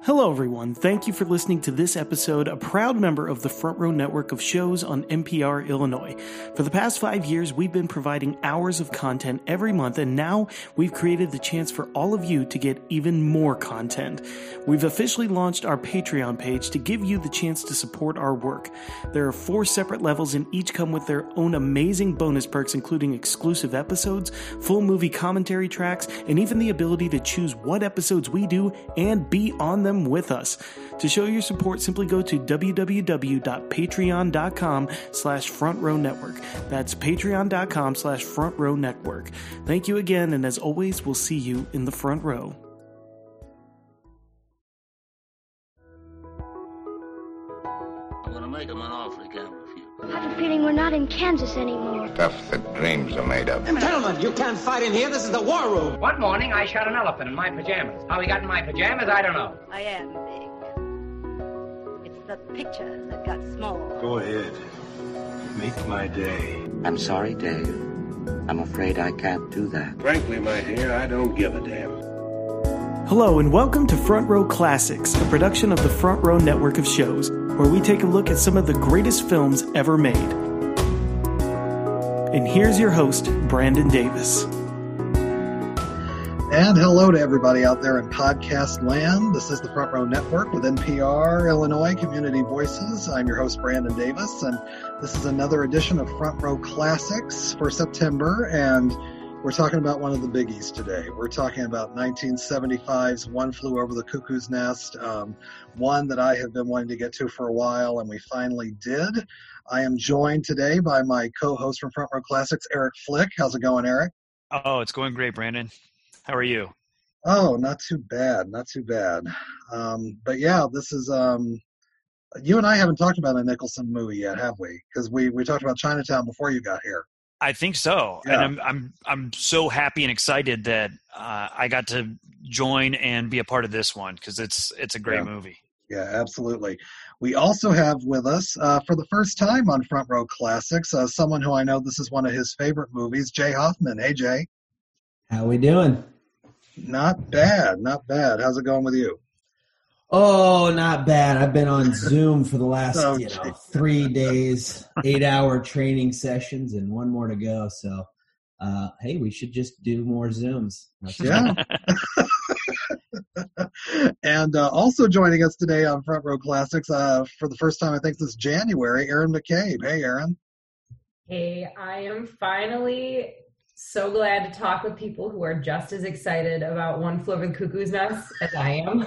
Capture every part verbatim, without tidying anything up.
Hello everyone, thank you for listening to this episode, a proud member of the Front Row Network of shows on N P R Illinois. For the past five years, we've been providing hours of content every month, and now we've created the chance for all of you to get even more content. We've officially launched our Patreon page to give you the chance to support our work. There are four separate levels and each come with their own amazing bonus perks, including exclusive episodes, full movie commentary tracks, and even the ability to choose what episodes we do and be on them with us. To show your support, simply go to www.patreon.com slash front row network. That's patreon.com slash front row network. Thank you again, and as always, we'll see you in the front row. I'm gonna make him an offer he can't refuse. I have a feeling we're not in Kansas anymore. Stuff that dreams are made of. Gentlemen, you can't fight in here. This is the war room. One morning, I shot an elephant in my pajamas. How he got in my pajamas, I don't know. I am big. It's the pictures that got small. Go ahead. Make my day. I'm sorry, Dave. I'm afraid I can't do that. Frankly, my dear, I don't give a damn. Hello and welcome to Front Row Classics, a production of the Front Row Network of shows, where we take a look at some of the greatest films ever made. And here's your host, Brandon Davis. And hello to everybody out there in podcast land. This is the Front Row Network with N P R Illinois Community Voices. I'm your host, Brandon Davis, and this is another edition of Front Row Classics for September, and we're talking about one of the biggies today. We're talking about nineteen seventy-five's One Flew Over the Cuckoo's Nest, um, one that I have been wanting to get to for a while, and we finally did. I am joined today by my co-host from Front Row Classics, Eric Flick. How's it going, Eric? Oh, it's going great, Brandon. How are you? Oh, not too bad, not too bad. Um, but yeah, this is, um, you and I haven't talked about a Nicholson movie yet, have we? Because we, we talked about Chinatown before you got here. I think so, yeah. and I'm I'm I'm so happy and excited that uh, I got to join and be a part of this one because it's it's a great yeah. movie. Yeah, absolutely. We also have with us uh, for the first time on Front Row Classics uh, someone who I know this is one of his favorite movies, Jay Hoffman. Hey, Jay. How we doing? Not bad, not bad. How's it going with you? Oh, not bad. I've been on Zoom for the last oh, you know, three days, eight-hour training sessions, and one more to go. So, uh, hey, we should just do more Zooms. That's yeah. And uh, also joining us today on Front Row Classics uh, for the first time, I think this January, Erin McCabe. Hey, Erin. Hey, I am finally so glad to talk with people who are just as excited about One Flew Over the Cuckoo's Nest as I am.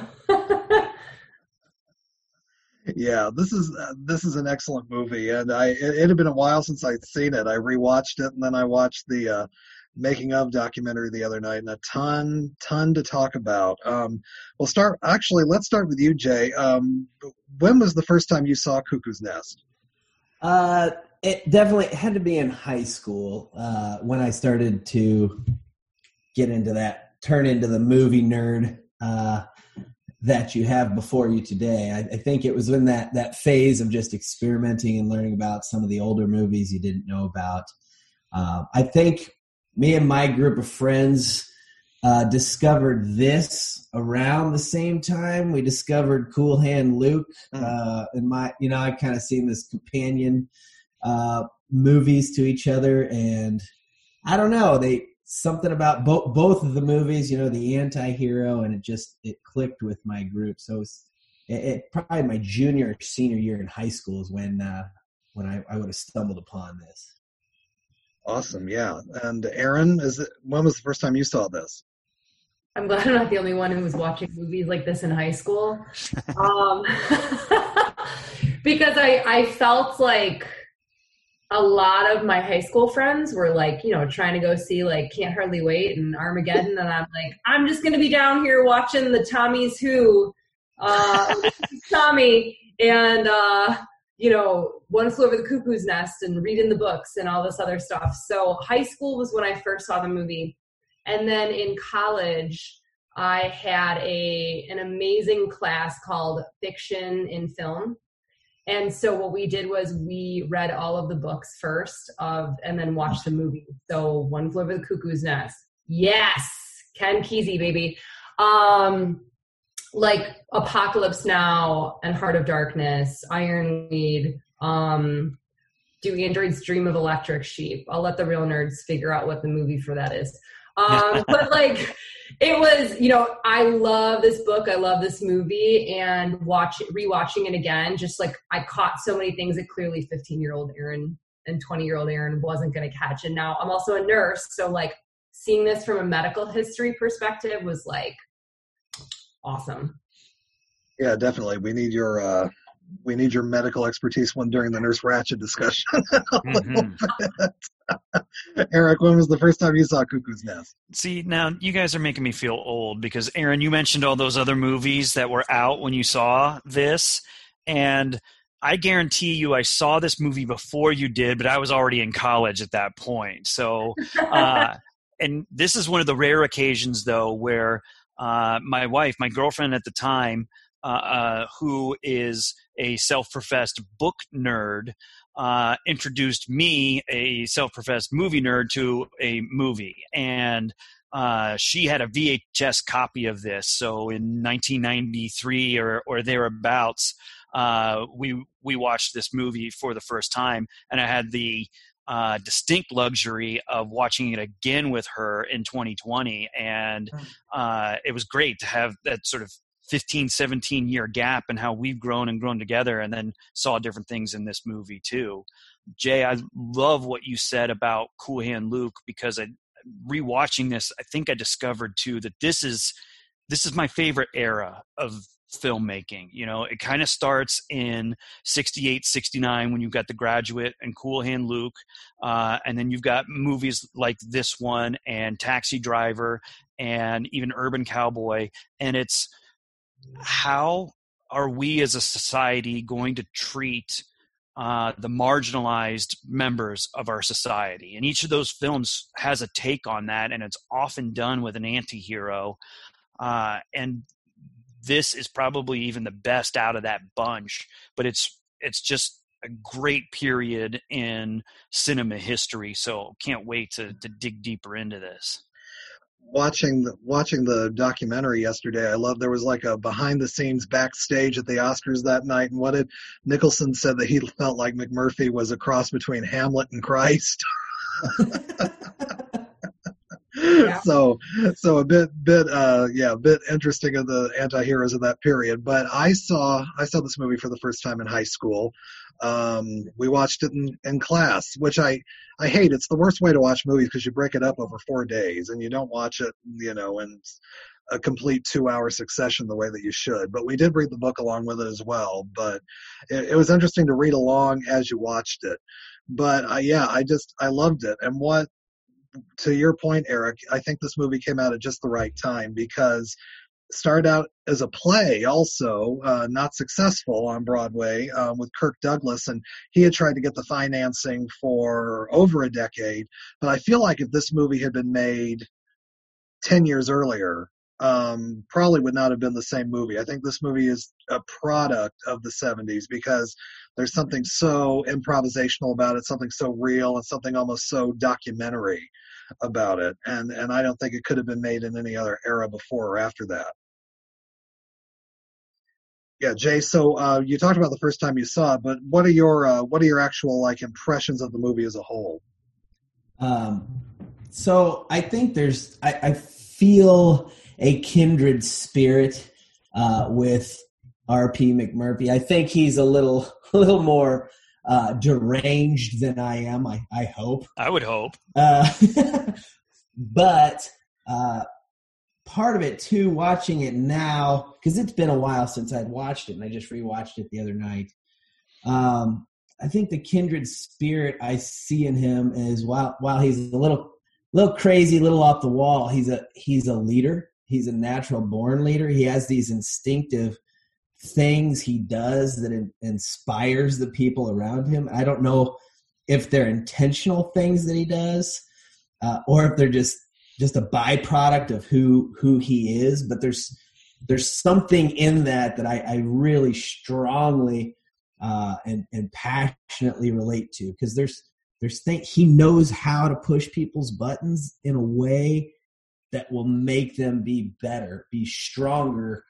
Yeah, this is uh, this is an excellent movie, and I it, it had been a while since I'd seen it. I rewatched it, and then I watched the uh, making of documentary the other night, and a ton ton to talk about. Um, we'll start actually. Let's start with you, Jay. Um, when was the first time you saw Cuckoo's Nest? Uh, it definitely had to be in high school uh, when I started to get into that, turn into the movie nerd uh, that you have before you today. I, I think it was in that, that phase of just experimenting and learning about some of the older movies you didn't know about. Uh, I think me and my group of friends uh, discovered this around the same time we discovered Cool Hand Luke. Uh, and my, you know, I kind of seen this companion uh, movies to each other, and I don't know, they something about both both of the movies, you know, the anti-hero, and it just it clicked with my group. So it's, it, it probably my junior or senior year in high school is when uh, when I, I would have stumbled upon this. Awesome, yeah. And Erin, is it, when was the first time you saw this? I'm glad I'm not the only one who was watching movies like this in high school, um, because I I felt like a lot of my high school friends were like, you know, trying to go see like Can't Hardly Wait and Armageddon. And I'm like, I'm just going to be down here watching the Tommy's Who, uh, Tommy and, uh, you know, One Flew Over the Cuckoo's Nest and reading the books and all this other stuff. So high school was when I first saw the movie. And then in college, I had a, an amazing class called Fiction in Film. And so what we did was we read all of the books first of, and then watched the movie. So One Flew Over the Cuckoo's Nest. Yes. Ken Kesey, baby. Um, like Apocalypse Now and Heart of Darkness, Ironweed, um, Do Androids Dream of Electric Sheep? I'll let the real nerds figure out what the movie for that is. Um, but like, it was, you know, I love this book. I love this movie, and watch rewatching it again. Just like I caught so many things that clearly fifteen year old Aaron and twenty year old Aaron wasn't going to catch. And now I'm also a nurse. So like seeing this from a medical history perspective was like awesome. Yeah, definitely. We need your, uh, we need your medical expertise one during the Nurse Ratched discussion. mm-hmm. Eric, when was the first time you saw Cuckoo's Nest? See, now you guys are making me feel old because, Aaron, you mentioned all those other movies that were out when you saw this, and I guarantee you I saw this movie before you did, but I was already in college at that point. So, uh, and this is one of the rare occasions, though, where uh, my wife, my girlfriend at the time, uh, uh, who is a self-professed book nerd, uh, introduced me, a self-professed movie nerd, to a movie. And uh, she had a V H S copy of this. So in nineteen ninety-three or, or thereabouts, uh, we we watched this movie for the first time. And I had the uh, distinct luxury of watching it again with her in twenty twenty. And uh, it was great to have that sort of fifteen, seventeen year gap and how we've grown and grown together, and then saw different things in this movie too. Jay, I love what you said about Cool Hand Luke, because I, rewatching this, I think I discovered too that this is, this is my favorite era of filmmaking. You know, it kind of starts in sixty-eight, sixty-nine when you've got The Graduate and Cool Hand Luke. Uh, and then you've got movies like this one and Taxi Driver and even Urban Cowboy. And it's, how are we as a society going to treat uh, the marginalized members of our society? And each of those films has a take on that, and it's often done with an anti-hero. Uh, and this is probably even the best out of that bunch, but it's it's just a great period in cinema history. So can't wait to, to dig deeper into this. Watching the, watching the documentary yesterday, I love there was like a behind the scenes backstage at the Oscars that night, and what did Nicholson said that he felt like McMurphy was a cross between Hamlet and Christ. Yeah. So, so a bit, bit, uh, yeah, a bit interesting of the anti-heroes of that period. But I saw, I saw this movie for the first time in high school. Um, we watched it in, in class, which I, I hate. It's the worst way to watch movies because you break it up over four days and you don't watch it, you know, in a complete two-hour succession the way that you should. But we did read the book along with it as well. But it, it was interesting to read along as you watched it. But uh, yeah, I just, I loved it. And what, to your point, Eric, I think this movie came out at just the right time, because it started out as a play also, uh, not successful on Broadway, uh, with Kirk Douglas, and he had tried to get the financing for over a decade. But I feel like if this movie had been made ten years earlier, um, probably would not have been the same movie. I think this movie is a product of the seventies, because there's something so improvisational about it, something so real, and something almost so documentary about it. And and I don't think it could have been made in any other era before or after that. Yeah, Jay, so uh, you talked about the first time you saw it, but what are your uh, what are your actual like impressions of the movie as a whole? Um, so I think there's I, I feel a kindred spirit uh, with R P McMurphy. I think he's a little a little more uh, deranged than I am. I, I hope. I would hope. Uh, but uh, part of it too, watching it now, because it's been a while since I'd watched it, and I just rewatched it the other night. Um, I think the kindred spirit I see in him is while while he's a little little crazy, a little off the wall, he's a he's a leader. He's a natural born leader. He has these instinctive things he does that in, inspires the people around him. I don't know if they're intentional things that he does, uh, or if they're just just a byproduct of who who he is. But there's there's something in that that I, I really strongly uh, and and passionately relate to, because there's there's things he knows how to push people's buttons in a way that will make them be better, be stronger,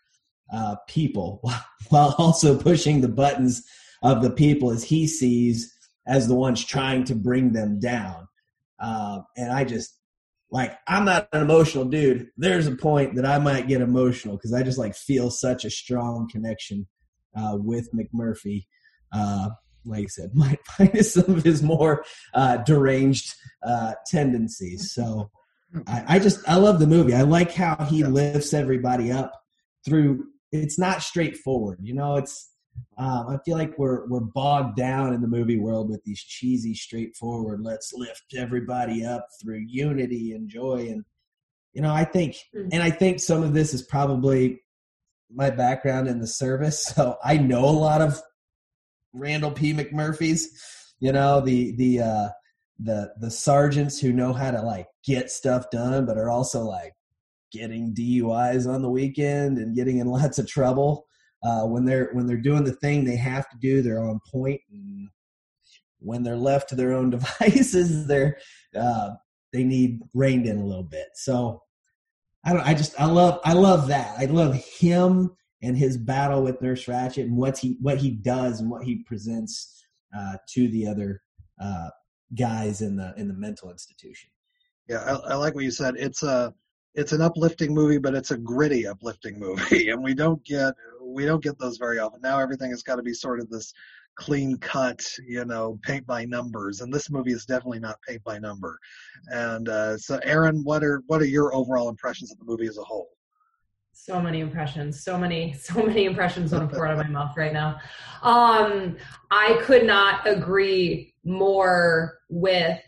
uh, people while also pushing the buttons of the people as he sees as the ones trying to bring them down. Uh, and I just, like, I'm not an emotional dude. There's a point that I might get emotional because I just, like, feel such a strong connection uh, with McMurphy. Uh, like I said, might minus some of his more uh, deranged uh, tendencies. So I, I just, I love the movie. I like how he lifts everybody up through, it's not straightforward. You know, it's, um, I feel like we're, we're bogged down in the movie world with these cheesy, straightforward, let's lift everybody up through unity and joy. And, you know, I think, and I think some of this is probably my background in the service. So I know a lot of Randall P. McMurphys, you know, the, the, uh, the, the sergeants who know how to like get stuff done, but are also like getting D U Is on the weekend and getting in lots of trouble. Uh, when they're, when they're doing the thing they have to do, they're on point. And when they're left to their own devices, they're, uh, they need reined in a little bit. So I don't, I just, I love, I love that. I love him and his battle with Nurse Ratched and what he what he does and what he presents uh, to the other uh, guys in the in the mental institution. Yeah, I, I like what you said. It's a it's an uplifting movie, but it's a gritty uplifting movie, and we don't get we don't get those very often. Now everything has got to be sort of this clean cut, you know, paint by numbers, and this movie is definitely not paint by number. And uh, so, Aaron, what are what are your overall impressions of the movie as a whole? So many impressions, so many, so many impressions want to pour out of my mouth right now. Um, I could not agree more with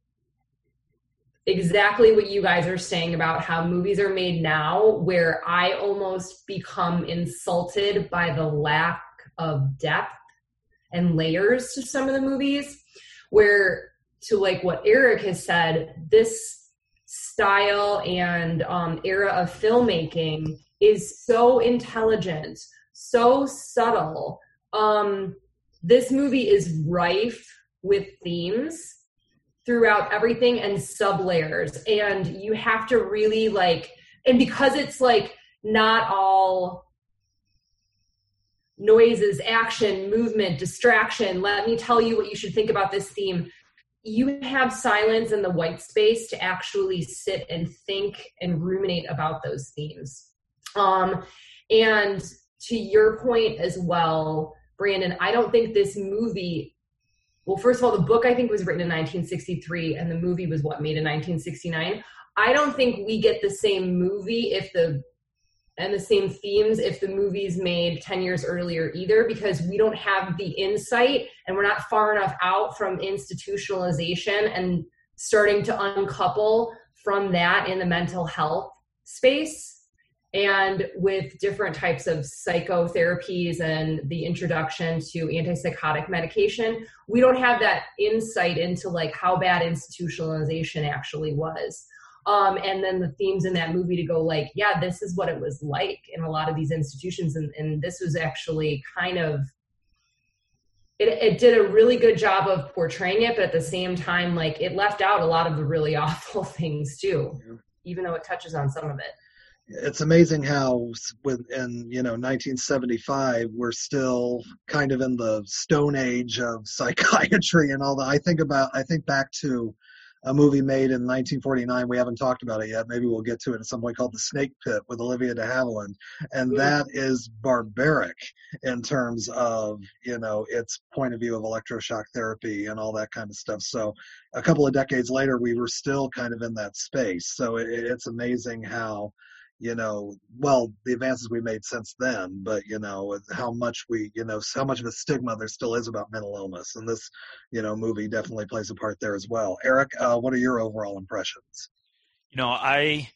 exactly what you guys are saying about how movies are made now, where I almost become insulted by the lack of depth and layers to some of the movies, where to like what Eric has said, this style and um, era of filmmaking is so intelligent, so subtle. Um, this movie is rife with themes throughout everything and sub-layers. And you have to really like, and because it's like not all noises, action, movement, distraction, let me tell you what you should think about this theme. You have silence and the white space to actually sit and think and ruminate about those themes. Um, and to your point as well, Brandon, I don't think this movie, well, first of all, the book I think was written in nineteen sixty-three and the movie was what, made in nineteen sixty-nine. I don't think we get the same movie if the, and the same themes if the movie's made ten years earlier either, because we don't have the insight and we're not far enough out from institutionalization and starting to uncouple from that in the mental health space. And with different types of psychotherapies and the introduction to antipsychotic medication, we don't have that insight into like how bad institutionalization actually was. Um, and then the themes in that movie to go like, yeah, this is what it was like in a lot of these institutions. And, and this was actually kind of, it, it did a really good job of portraying it, but at the same time, like it left out a lot of the really awful things too, yeah. Even though it touches on some of it. It's amazing how with in you know nineteen seventy-five we're still kind of in the stone age of psychiatry and all that. I think about I think back to a movie made in nineteen forty-nine. We haven't talked about it yet. Maybe we'll get to it at some point, called The Snake Pit with Olivia de Havilland, and that is barbaric in terms of you know its point of view of electroshock therapy and all that kind of stuff. So a couple of decades later, we were still kind of in that space. So it, it's amazing how. You know, well, the advances we made since then, but, you know, how much we, you know, how much of a stigma there still is about mental illness. And this, you know, movie definitely plays a part there as well. Eric, uh, what are your overall impressions? You know, I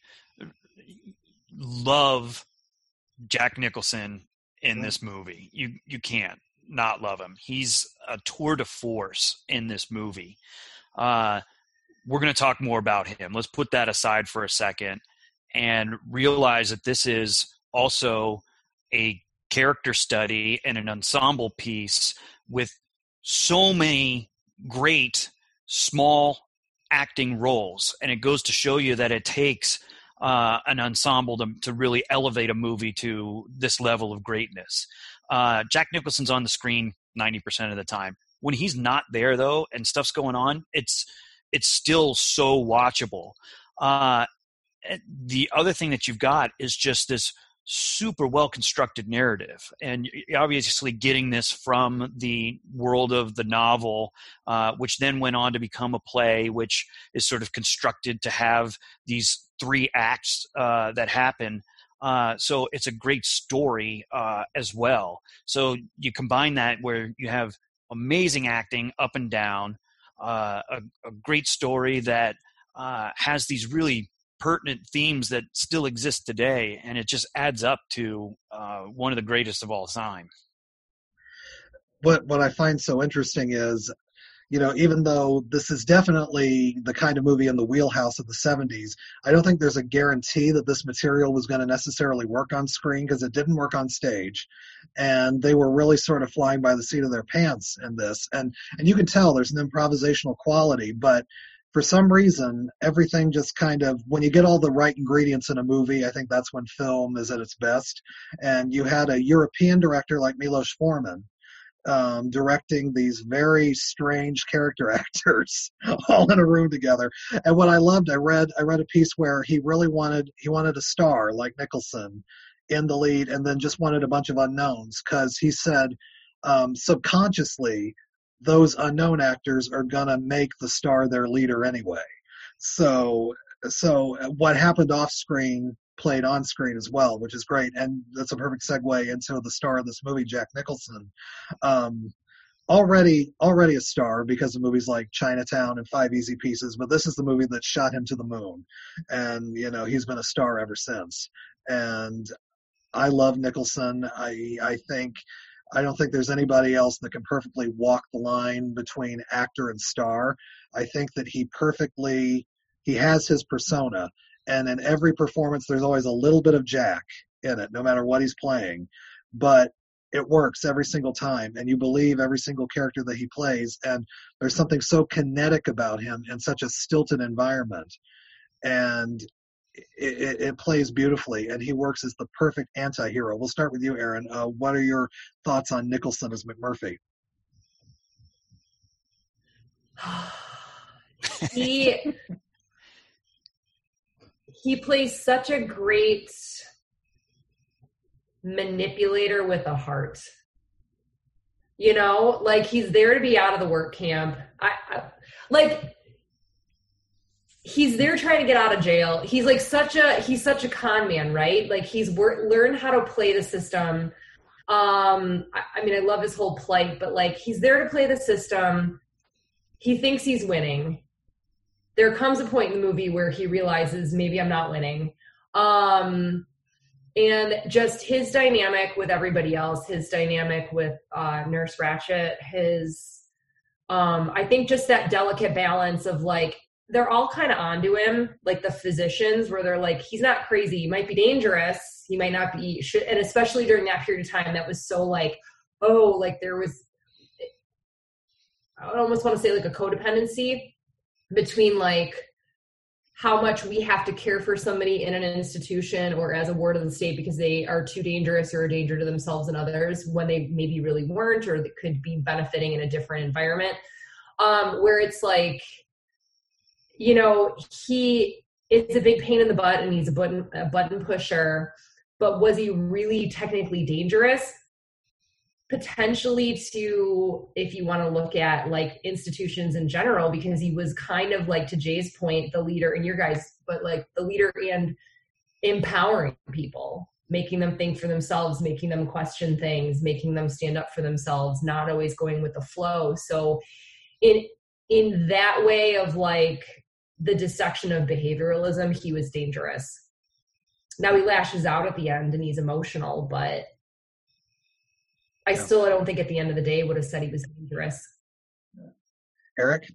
love Jack Nicholson in this movie. You you can't not love him. He's a tour de force in this movie. Uh, we're going to talk more about him. Let's put that aside for a second. And realize that this is also a character study and an ensemble piece with so many great small acting roles. And it goes to show you that it takes uh, an ensemble to, to really elevate a movie to this level of greatness. Uh, Jack Nicholson's on the screen ninety percent of the time. When he's not there, though, and stuff's going on, it's it's still so watchable. Uh, the other thing that you've got is just this super well-constructed narrative, and obviously getting this from the world of the novel, uh, which then went on to become a play, which is sort of constructed to have these three acts uh, that happen. Uh, so it's a great story uh, as well. So you combine that where you have amazing acting up and down, uh, a, a great story that uh, has these really pertinent themes that still exist today, and it just adds up to uh, one of the greatest of all time. What what I find so interesting is, you know, even though this is definitely the kind of movie in the wheelhouse of the seventies, I don't think there's a guarantee that this material was going to necessarily work on screen, because it didn't work on stage. And they were really sort of flying by the seat of their pants in this. And and you can tell there's an improvisational quality, but for some reason, everything just kind of, when you get all the right ingredients in a movie, I think that's when film is at its best. And you had a European director like Milos Forman um, directing these very strange character actors all in a room together. And what I loved, I read, I read a piece where he really wanted, he wanted a star like Nicholson in the lead, and then just wanted a bunch of unknowns, because he said um, subconsciously, those unknown actors are going to make the star their leader anyway. So so what happened off screen played on screen as well, which is great. And that's a perfect segue into the star of this movie, Jack Nicholson. Um, already already a star because of movies like Chinatown and Five Easy Pieces, but this is the movie that shot him to the moon. And, you know, he's been a star ever since. And I love Nicholson. I I think... I don't think there's anybody else that can perfectly walk the line between actor and star. I think that he perfectly, he has his persona, and in every performance there's always a little bit of Jack in it, no matter what he's playing. But it works every single time, and you believe every single character that he plays, and there's something so kinetic about him in such a stilted environment. And It, it, it plays beautifully, and he works as the perfect anti-hero. We'll start with you, Aaron. Uh, what are your thoughts on Nicholson as McMurphy? he he plays such a great manipulator with a heart. You know, like, he's there to be out of the work camp. I, I like. He's there trying to get out of jail. He's like such a, he's such a con man, right? Like, he's wor- learned how to play the system. Um, I, I mean, I love his whole plight, but like, he's there to play the system. He thinks he's winning. There comes a point in the movie where he realizes, maybe I'm not winning. Um, and just his dynamic with everybody else, his dynamic with uh, Nurse Ratched, his, um, I think just that delicate balance of like, they're all kind of onto him, like the physicians, where they're like, he's not crazy. He might be dangerous. He might not be, should, and especially during that period of time, that was so like, oh, like there was, I almost want to say like a codependency between like how much we have to care for somebody in an institution or as a ward of the state because they are too dangerous or a danger to themselves and others, when they maybe really weren't, or they could be benefiting in a different environment. Um, where it's like, you know, he is a big pain in the butt and he's a button, a button pusher, but was he really technically dangerous? Potentially to, if you want to look at like institutions in general, because he was kind of like, to Jay's point, the leader, and your guys, but like the leader and empowering people, making them think for themselves, making them question things, making them stand up for themselves, not always going with the flow. So in, in that way of like, the dissection of behavioralism, he was dangerous. Now he lashes out at the end and he's emotional, but I yeah. still I don't think at the end of the day would have said he was dangerous. Eric?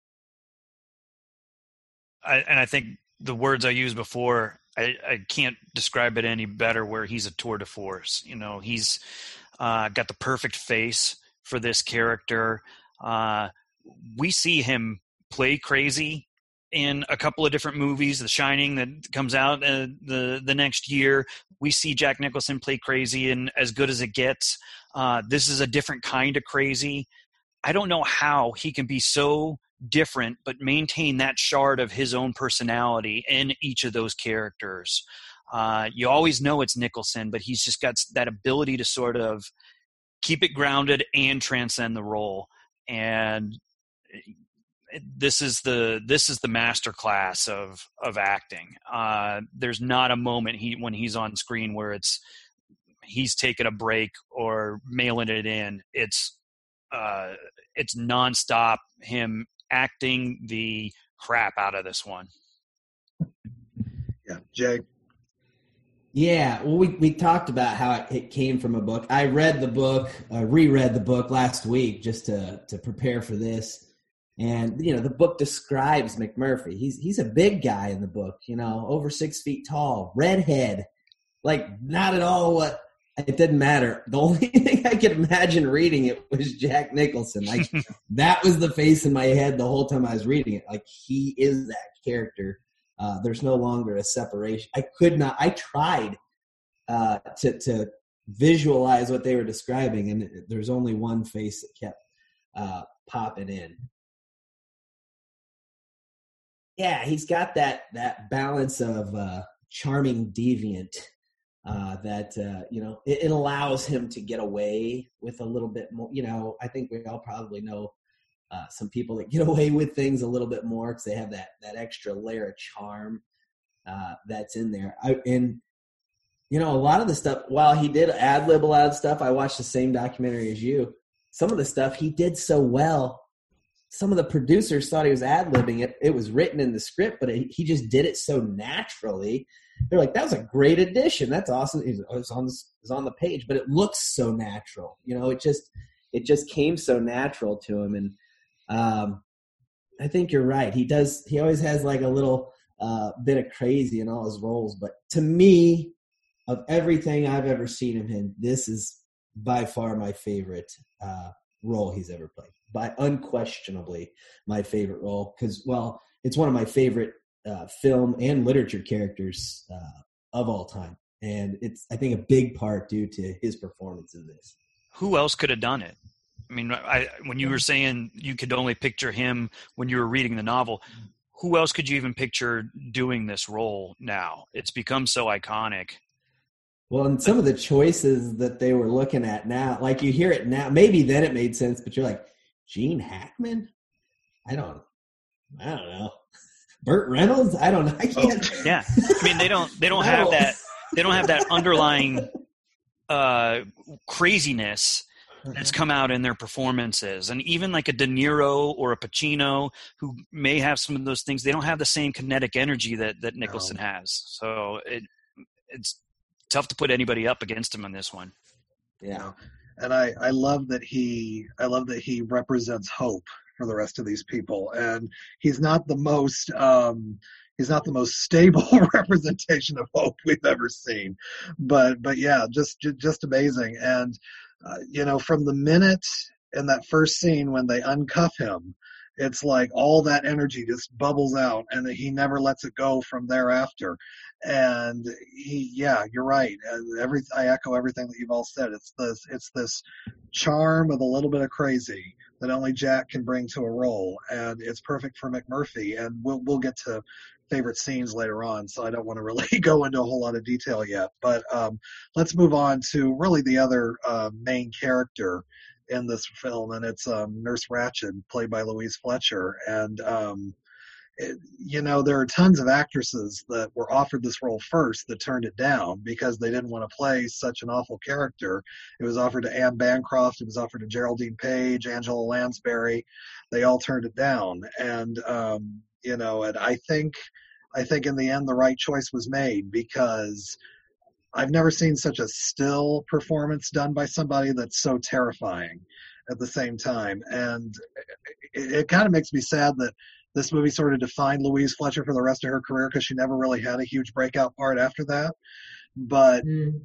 I, and I think the words I used before, I, I can't describe it any better, where he's a tour de force. You know, he's uh, got the perfect face for this character. Uh, we see him play crazy in a couple of different movies. The Shining that comes out uh, the the next year. We see Jack Nicholson play crazy and As Good as It Gets. Uh, this is a different kind of crazy. I don't know how he can be so different but maintain that shard of his own personality in each of those characters. Uh, you always know it's Nicholson, but he's just got that ability to sort of keep it grounded and transcend the role. And this is the this is the masterclass of of acting. Uh, there's not a moment he when he's on screen where it's he's taking a break or mailing it in. It's uh, it's nonstop him acting the crap out of this one. Yeah, Jay. Yeah, well, we, we talked about how it, it came from a book. I read the book, uh, reread the book last week just to to prepare for this. And, you know, the book describes McMurphy. He's he's a big guy in the book, you know, over six feet tall, redhead. Like, not at all what – it didn't matter. The only thing I could imagine reading it was Jack Nicholson. Like, that was the face in my head the whole time I was reading it. Like, he is that character. Uh, there's no longer a separation. I could not – I tried uh, to to visualize what they were describing, and there's only one face that kept uh, popping in. Yeah, he's got that that balance of uh, charming deviant uh, that, uh, you know, it, it allows him to get away with a little bit more. You know, I think we all probably know uh, some people that get away with things a little bit more because they have that, that extra layer of charm uh, that's in there. I, and, you know, a lot of the stuff, while he did ad-lib a lot of stuff, I watched the same documentary as you. Some of the stuff he did so well. Some of the producers thought he was ad-libbing it. It was written in the script, but it, he just did it so naturally. They're like, that was a great addition. That's awesome. It was on the, it was on the page, but it looks so natural. You know, it just it just came so natural to him. And um, I think you're right. He does. He always has like a little uh, bit of crazy in all his roles. But to me, of everything I've ever seen him in, this is by far my favorite uh, role he's ever played. By unquestionably my favorite role because, well, it's one of my favorite uh, film and literature characters uh, of all time. And it's, I think, a big part due to his performance in this. Who else could have done it? I mean, I, when you were saying you could only picture him when you were reading the novel, who else could you even picture doing this role now? It's become so iconic. Well, and some of the choices that they were looking at now, like you hear it now, maybe then it made sense, but you're like, Gene Hackman? I don't I don't know. Burt Reynolds? I don't know. I can't. Oh, yeah. I mean, they don't they don't have that they don't have that underlying uh, craziness that's come out in their performances. And even like a De Niro or a Pacino who may have some of those things, they don't have the same kinetic energy that that Nicholson no. has. So it it's tough to put anybody up against him on this one. Yeah. And I, I love that he I love that he represents hope for the rest of these people. And he's not the most um, he's not the most stable representation of hope we've ever seen. But but yeah, just just amazing. And uh, you know, from the minute in that first scene when they uncuff him, it's like all that energy just bubbles out, and he never lets it go from thereafter. And he, yeah, you're right. Every I echo everything that you've all said. It's this, it's this charm of a little bit of crazy that only Jack can bring to a role, and it's perfect for McMurphy. And we'll we'll get to favorite scenes later on, so I don't want to really go into a whole lot of detail yet. But um, let's move on to really the other uh, main character in this film, and it's um, Nurse Ratched, played by Louise Fletcher. And um, it, you know, there are tons of actresses that were offered this role first that turned it down because they didn't want to play such an awful character. It was offered to Anne Bancroft, it was offered to Geraldine Page, Angela Lansbury. They all turned it down. And um, you know, and I think I think in the end the right choice was made, because I've never seen such a still performance done by somebody that's so terrifying at the same time. And it, it kind of makes me sad that this movie sort of defined Louise Fletcher for the rest of her career, because she never really had a huge breakout part after that. But mm.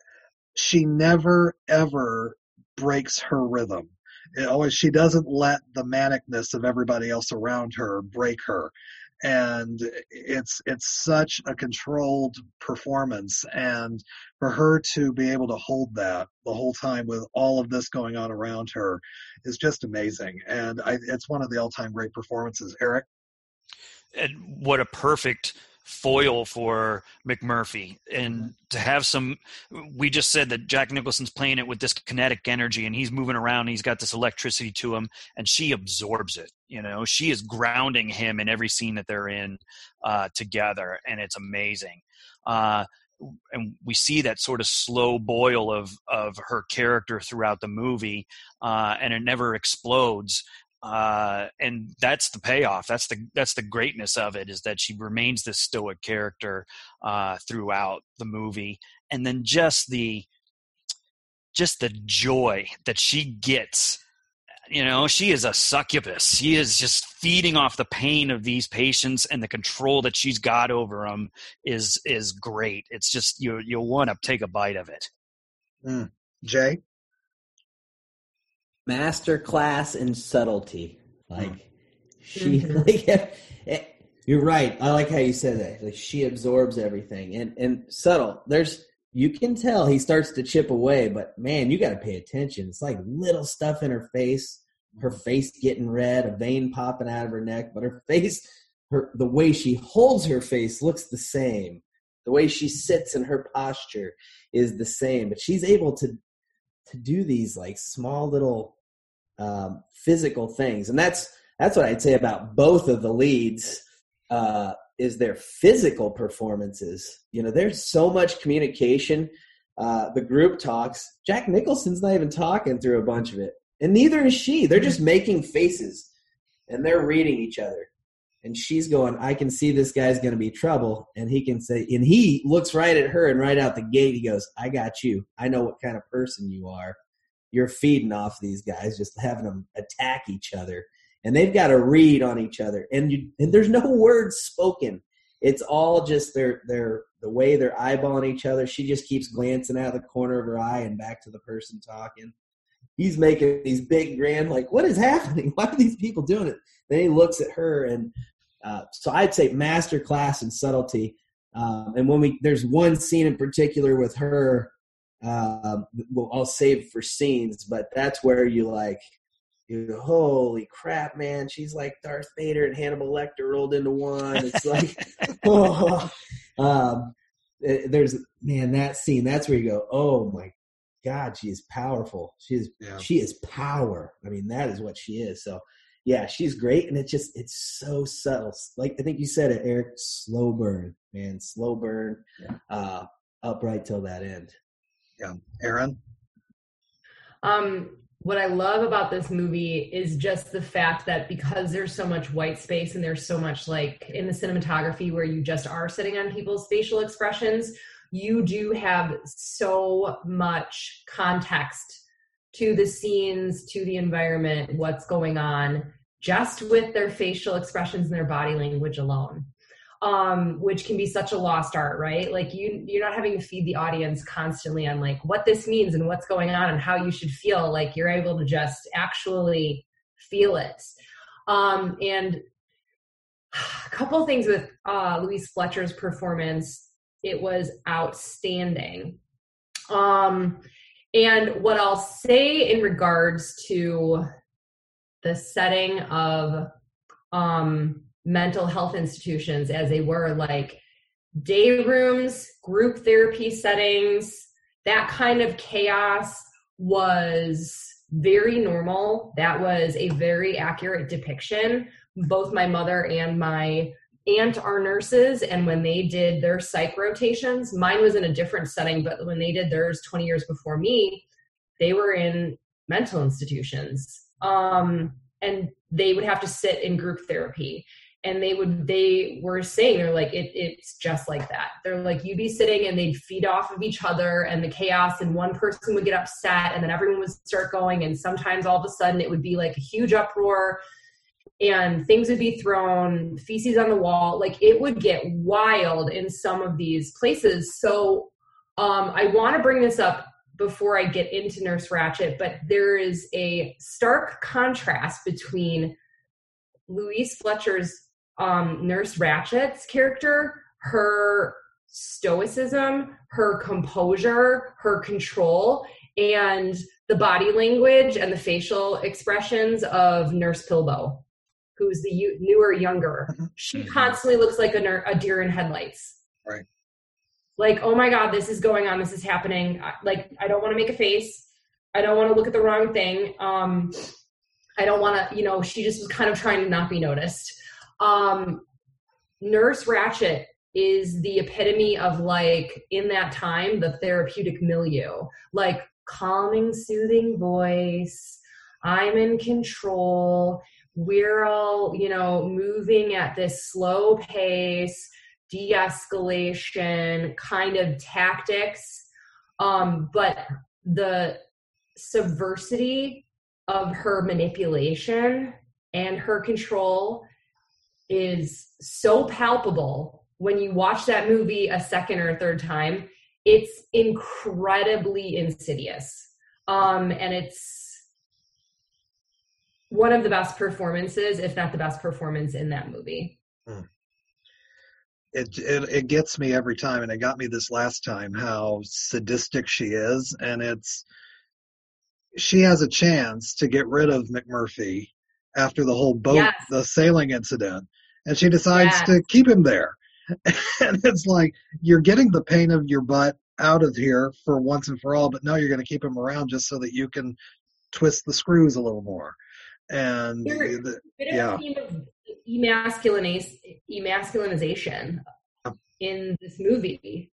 she never, ever breaks her rhythm. It always, she doesn't let the manicness of everybody else around her break her. and it's it's such a controlled performance, and for her to be able to hold that the whole time with all of this going on around her is just amazing. And I, it's one of the all-time great performances. Eric? And what a perfect foil for McMurphy. And to have some, we just said that Jack Nicholson's playing it with this kinetic energy, and he's moving around, and he's got this electricity to him, and she absorbs it. You know, she is grounding him in every scene that they're in uh, together, and it's amazing. Uh, and we see that sort of slow boil of of her character throughout the movie, uh, and it never explodes. Uh, and that's the payoff. That's the that's the greatness of it, is that she remains this stoic character uh, throughout the movie, and then just the just the joy that she gets. You know, she is a succubus. She is just feeding off the pain of these patients, and the control that she's got over them is is great. It's just you you'll want to take a bite of it. Mm. Jay? Masterclass in subtlety. Like she, like, you're right. I like how you said that. Like she absorbs everything, and and subtle. There's you can tell he starts to chip away, but man, you got to pay attention. It's like little stuff in her face, her face getting red, a vein popping out of her neck, but her face, her the way she holds her face looks the same. The way she sits and her posture is the same, but she's able to to do these like small little um, physical things. And that's, that's what I'd say about both of the leads, uh, is their physical performances. You know, there's so much communication. Uh, the group talks. Jack Nicholson's not even talking through a bunch of it. And neither is she. They're just making faces and they're reading each other. And she's going, I can see this guy's going to be trouble. And he can say, and he looks right at her, and right out the gate, he goes, I got you. I know what kind of person you are. You're feeding off these guys, just having them attack each other. And they've got a read on each other. And you, and there's no words spoken. It's all just their, their, the way they're eyeballing each other. She just keeps glancing out of the corner of her eye and back to the person talking. He's making these big grand, like, what is happening? Why are these people doing it? Then he looks at her, and uh, so I'd say master class in subtlety. Um, and when we, there's one scene in particular with her, um, well, I'll save for scenes, but that's where you like, you go, holy crap, man! She's like Darth Vader and Hannibal Lecter rolled into one. It's like, oh, um, there's man that scene. That's where you go, oh my God, she is powerful. She is, yeah. she is power. I mean, that is what she is. So, yeah, she's great, and it's just, it's so subtle. Like I think you said it, Eric. Slow burn, man, slow burn, yeah. uh, up right till that end. Yeah, Aaron. Um, what I love about this movie is just the fact that because there's so much white space and there's so much like in the cinematography where you just are sitting on people's facial expressions, you do have so much context to the scenes, to the environment, what's going on, just with their facial expressions and their body language alone, um, which can be such a lost art, right? Like you, you're not having to feed the audience constantly on like what this means and what's going on and how you should feel. Like you're able to just actually feel it. Um, and a couple of things with uh, Louise Fletcher's performance. It was outstanding. Um, and what I'll say in regards to the setting of um, mental health institutions as they were, like day rooms, group therapy settings, that kind of chaos was very normal. That was a very accurate depiction. Both my mother and my aunt are nurses, and when they did their psych rotations, mine was in a different setting, but when they did theirs twenty years before me, they were in mental institutions. Um, and they would have to sit in group therapy. And they would, they were saying, they're like, it, it's just like that. They're like, you'd be sitting and they'd feed off of each other and the chaos, and one person would get upset and then everyone would start going. And sometimes all of a sudden it would be like a huge uproar and things would be thrown, feces on the wall. Like it would get wild in some of these places. So um, I want to bring this up before I get into Nurse Ratched, but there is a stark contrast between Louise Fletcher's um, Nurse Ratchet's character, her stoicism, her composure, her control, and the body language and the facial expressions of Nurse Pilbow, who's the u- newer, younger. She constantly looks like a, ner- a deer in headlights. Right. Like, oh my God, this is going on. This is happening. Like, I don't want to make a face. I don't want to look at the wrong thing. Um, I don't want to, you know, she just was kind of trying to not be noticed. Um, Nurse Ratchet is the epitome of, like, in that time, the therapeutic milieu. Like, calming, soothing voice. I'm in control. We're all, you know, moving at this slow pace, de-escalation kind of tactics. Um, but the subversity of her manipulation and her control is so palpable when you watch that movie a second or a third time. It's incredibly insidious. Um, and it's one of the best performances, if not the best performance in that movie. Hmm. It, it it gets me every time, and it got me this last time, how sadistic she is. And it's, she has a chance to get rid of McMurphy after the whole boat, yes. the sailing incident, and she decides yes. to keep him there. And it's like, you're getting the pain of your butt out of here for once and for all, but no, you're going to keep him around just so that you can twist the screws a little more. And There's the, a bit yeah. of a theme of emasculinization, emasculinization in this movie.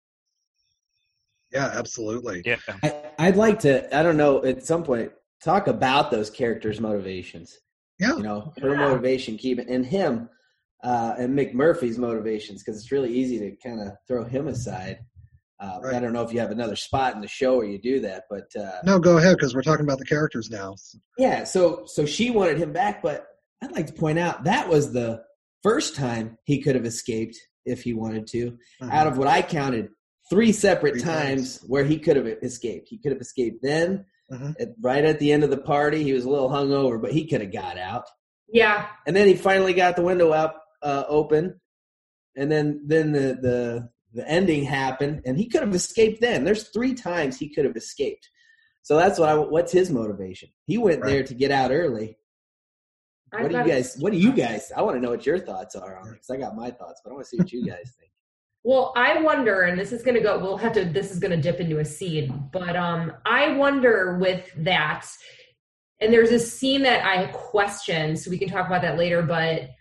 Yeah, absolutely. Yeah. I, I'd like to, I don't know, at some point, talk about those characters' motivations. Yeah. You know, her yeah. motivation, keeping, and him, uh, and McMurphy's motivations, because it's really easy to kind of throw him aside. Uh, right. I don't know if you have another spot in the show where you do that, but uh, no, go ahead, because we're talking about the characters now. Yeah, so so she wanted him back, but I'd like to point out that was the first time he could have escaped if he wanted to. Mm-hmm. Out of what I counted, three separate three times, times where he could have escaped. He could have escaped then, mm-hmm. at, right at the end of the party. He was a little hungover, but he could have got out. Yeah, and then he finally got the window up uh, open, and then then the the. The ending happened, and he could have escaped then. There's three times he could have escaped. So that's what I, what's his motivation? He went right. there to get out early. I what do you guys, what do you guys, I want to know what your thoughts are on it, because I got my thoughts, but I want to see what you guys think. Well, I wonder, and this is going to go, we'll have to, this is going to dip into a scene, but um, I wonder with that, and there's a scene that I question, so we can talk about that later, but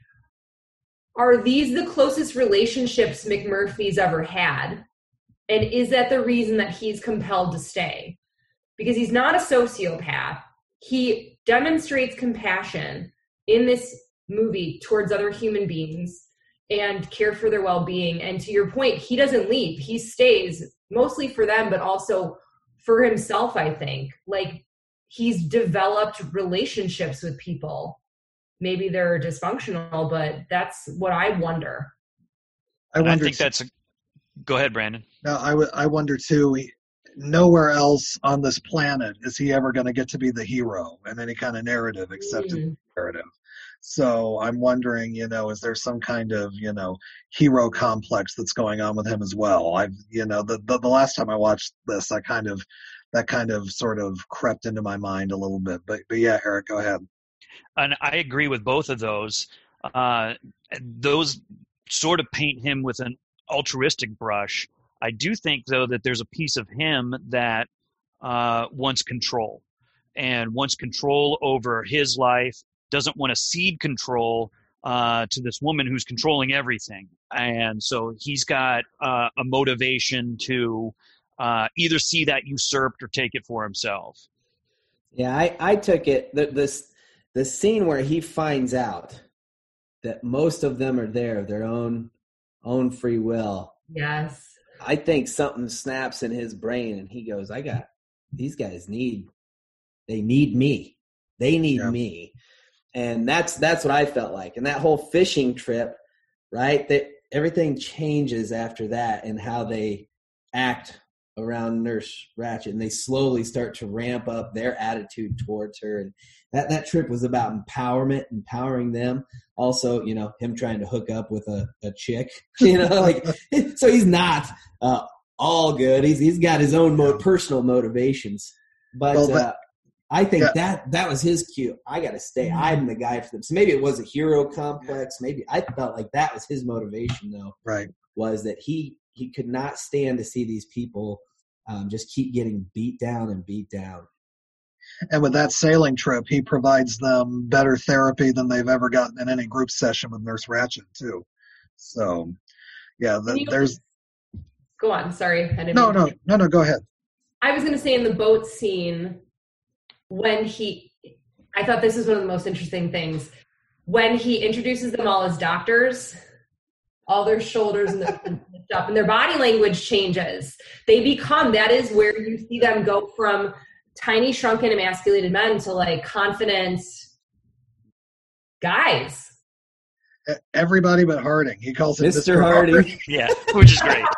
are these the closest relationships McMurphy's ever had? And is that the reason that he's compelled to stay? Because he's not a sociopath. He demonstrates compassion in this movie towards other human beings and care for their well-being. And to your point, he doesn't leave. He stays mostly for them, but also for himself, I think. Like, he's developed relationships with people. Maybe they're dysfunctional, but that's what I wonder. I, wonder I think too, that's a – go ahead, Brandon. No, I, w- I wonder, too, he, nowhere else on this planet is he ever going to get to be the hero in any kind of narrative except mm. in the narrative. So I'm wondering, you know, is there some kind of, you know, hero complex that's going on with him as well? I've, you know, the, the, the last time I watched this, I kind of – that kind of sort of crept into my mind a little bit. But, but yeah, Eric, go ahead. And I agree with both of those. Uh, those sort of paint him with an altruistic brush. I do think, though, that there's a piece of him that uh, wants control and wants control over his life, doesn't want to cede control uh, to this woman who's controlling everything. And so he's got uh, a motivation to uh, either see that usurped or take it for himself. Yeah, I, I took it – this. The scene where he finds out that most of them are there of their own own free will. Yes. I think something snaps in his brain and he goes, I got, these guys need, they need me. They need yeah. me. And that's, that's what I felt like. And that whole fishing trip, right? That everything changes after that and how they act around Nurse Ratched, and they slowly start to ramp up their attitude towards her. And that, that trip was about empowerment, empowering them. Also, you know, him trying to hook up with a, a chick, you know, like, so he's not uh, all good. He's He's got his own mo- personal motivations. But, well, but uh, I think yeah. that that was his cue. I got to stay. I'm the guy for them. So maybe it was a hero complex. Maybe I felt like that was his motivation, though. Right. Was that he he could not stand to see these people um, just keep getting beat down and beat down. And with that sailing trip, he provides them better therapy than they've ever gotten in any group session with Nurse Ratched, too. So, yeah, the, there's. Go on. Sorry. I didn't no, no, no, no. Go ahead. I was going to say in the boat scene when he, I thought this is one of the most interesting things. When he introduces them all as doctors, all their shoulders and their up and their body language changes. They become, that is where you see them go from tiny, shrunken, emasculated men to like confident guys. Everybody but Harding. He calls him Mister Mister Harding. Harding. Yeah, which is great.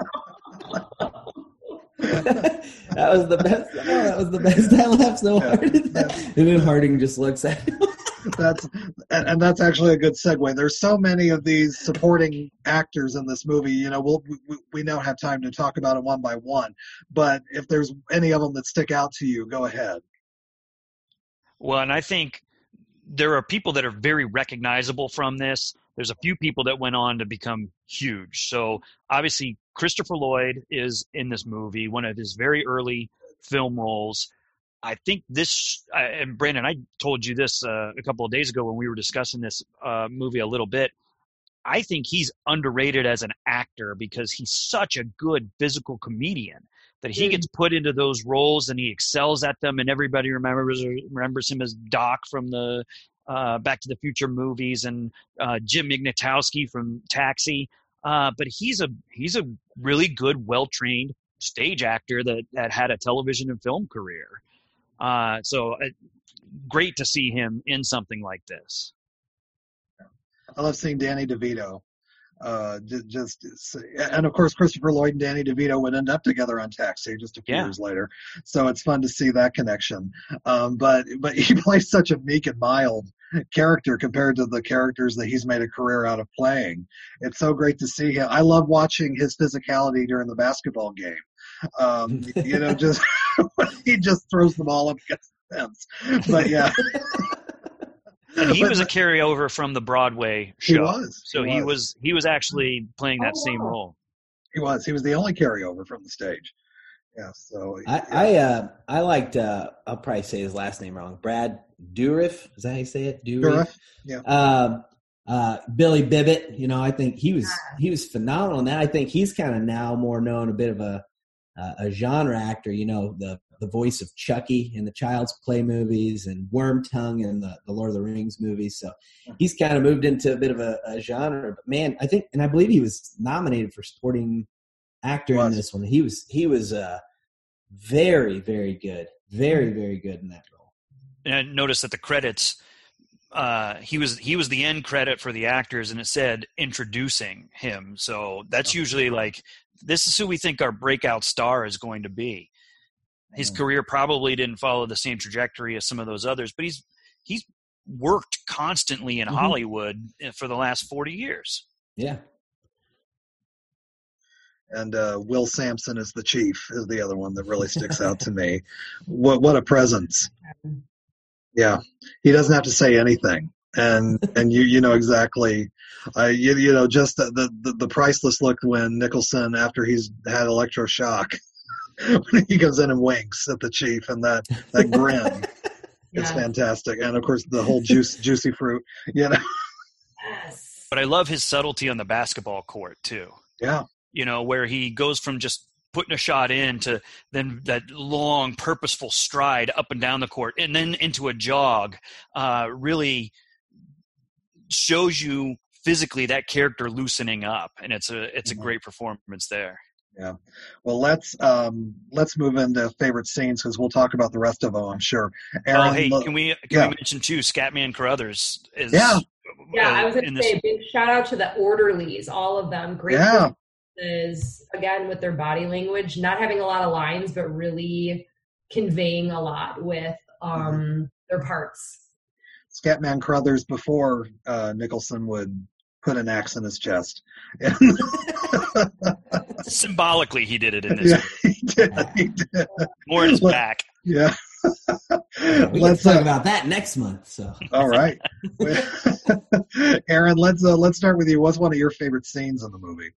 That was the best. Oh, that was the best. I laughed so hard at that. And then Harding just looks at him. That's and, and that's actually a good segue. There's so many of these supporting actors in this movie. You know, we'll, we we don't have time to talk about it one by one. But if there's any of them that stick out to you, go ahead. Well, and I think there are people that are very recognizable from this. There's a few people that went on to become huge. So obviously Christopher Lloyd is in this movie, one of his very early film roles. I think this, uh, and Brandon, I told you this uh, a couple of days ago when we were discussing this uh, movie a little bit. I think he's underrated as an actor because he's such a good physical comedian that he gets put into those roles and he excels at them, and everybody remembers remembers him as Doc from the uh, Back to the Future movies and uh, Jim Ignatowski from Taxi. Uh, but he's a he's a really good, well-trained stage actor that, that had a television and film career. Uh, so uh, great to see him in something like this. I love seeing Danny DeVito. Uh, just, just and of course Christopher Lloyd and Danny DeVito would end up together on Taxi just a few yeah. years later. So it's fun to see that connection. Um, but but he plays such a meek and mild character compared to the characters that he's made a career out of playing. It's so great to see him. I love watching his physicality during the basketball game. Um, you know, just he just throws the ball up against the fence. But yeah. And he but, was a carryover from the Broadway show. He was. So he, he was. was he was actually playing that oh, same wow. role. He was. He was the only carryover from the stage. Yeah. So I yeah. I, uh, I liked. Uh, I'll probably say his last name wrong. Brad Dourif. Is that how you say it? Dourif. Yeah. Um, uh, Billy Bibbit. You know, I think he was he was phenomenal in that. I think he's kind of now more known a bit of a uh, a genre actor. You know, the the voice of Chucky in the Child's Play movies and Wormtongue in the, the Lord of the Rings movies. So he's kind of moved into a bit of a, a genre. But man, I think, and I believe he was nominated for supporting actor in this one. He was he was uh, very very good, very very good in that role. And I noticed that the credits, uh, he was he was the end credit for the actors, and it said introducing him. So that's usually like, this is who we think our breakout star is going to be. His career probably didn't follow the same trajectory as some of those others, but he's he's worked constantly in mm-hmm. Hollywood for the last forty years. Yeah. And uh, Will Sampson as the chief is the other one that really sticks out to me. What what a presence! Yeah, he doesn't have to say anything, and and you you know exactly. Uh, you you know just the, the the priceless look when Nicholson, after he's had electroshock, when he goes in and winks at the chief, and that, that grin yeah. is fantastic. And of course the whole juice, juicy fruit, you know. Yes. But I love his subtlety on the basketball court too. Yeah. You know, where he goes from just putting a shot in to then that long purposeful stride up and down the court and then into a jog, uh, really shows you physically that character loosening up. And it's a, it's a mm-hmm. great performance there. Yeah. Well, let's um, let's move into favorite scenes because we'll talk about the rest of them, I'm sure. Aaron, oh, hey, can we can yeah. we mention too? Scatman Carruthers is yeah. Yeah, I was uh, going to say this... big shout out to the orderlies, all of them. Great. Yeah. performances, again, with their body language, not having a lot of lines, but really conveying a lot with um, mm-hmm. their parts. Scatman Crothers, before uh, Nicholson would put an axe in his chest. Symbolically, he did it in this yeah, movie. He did, he did. More in his Let, back. Yeah. we let's talk uh, about that next month. So all right, Aaron. Let's uh, let's start with you. What's one of your favorite scenes in the movie?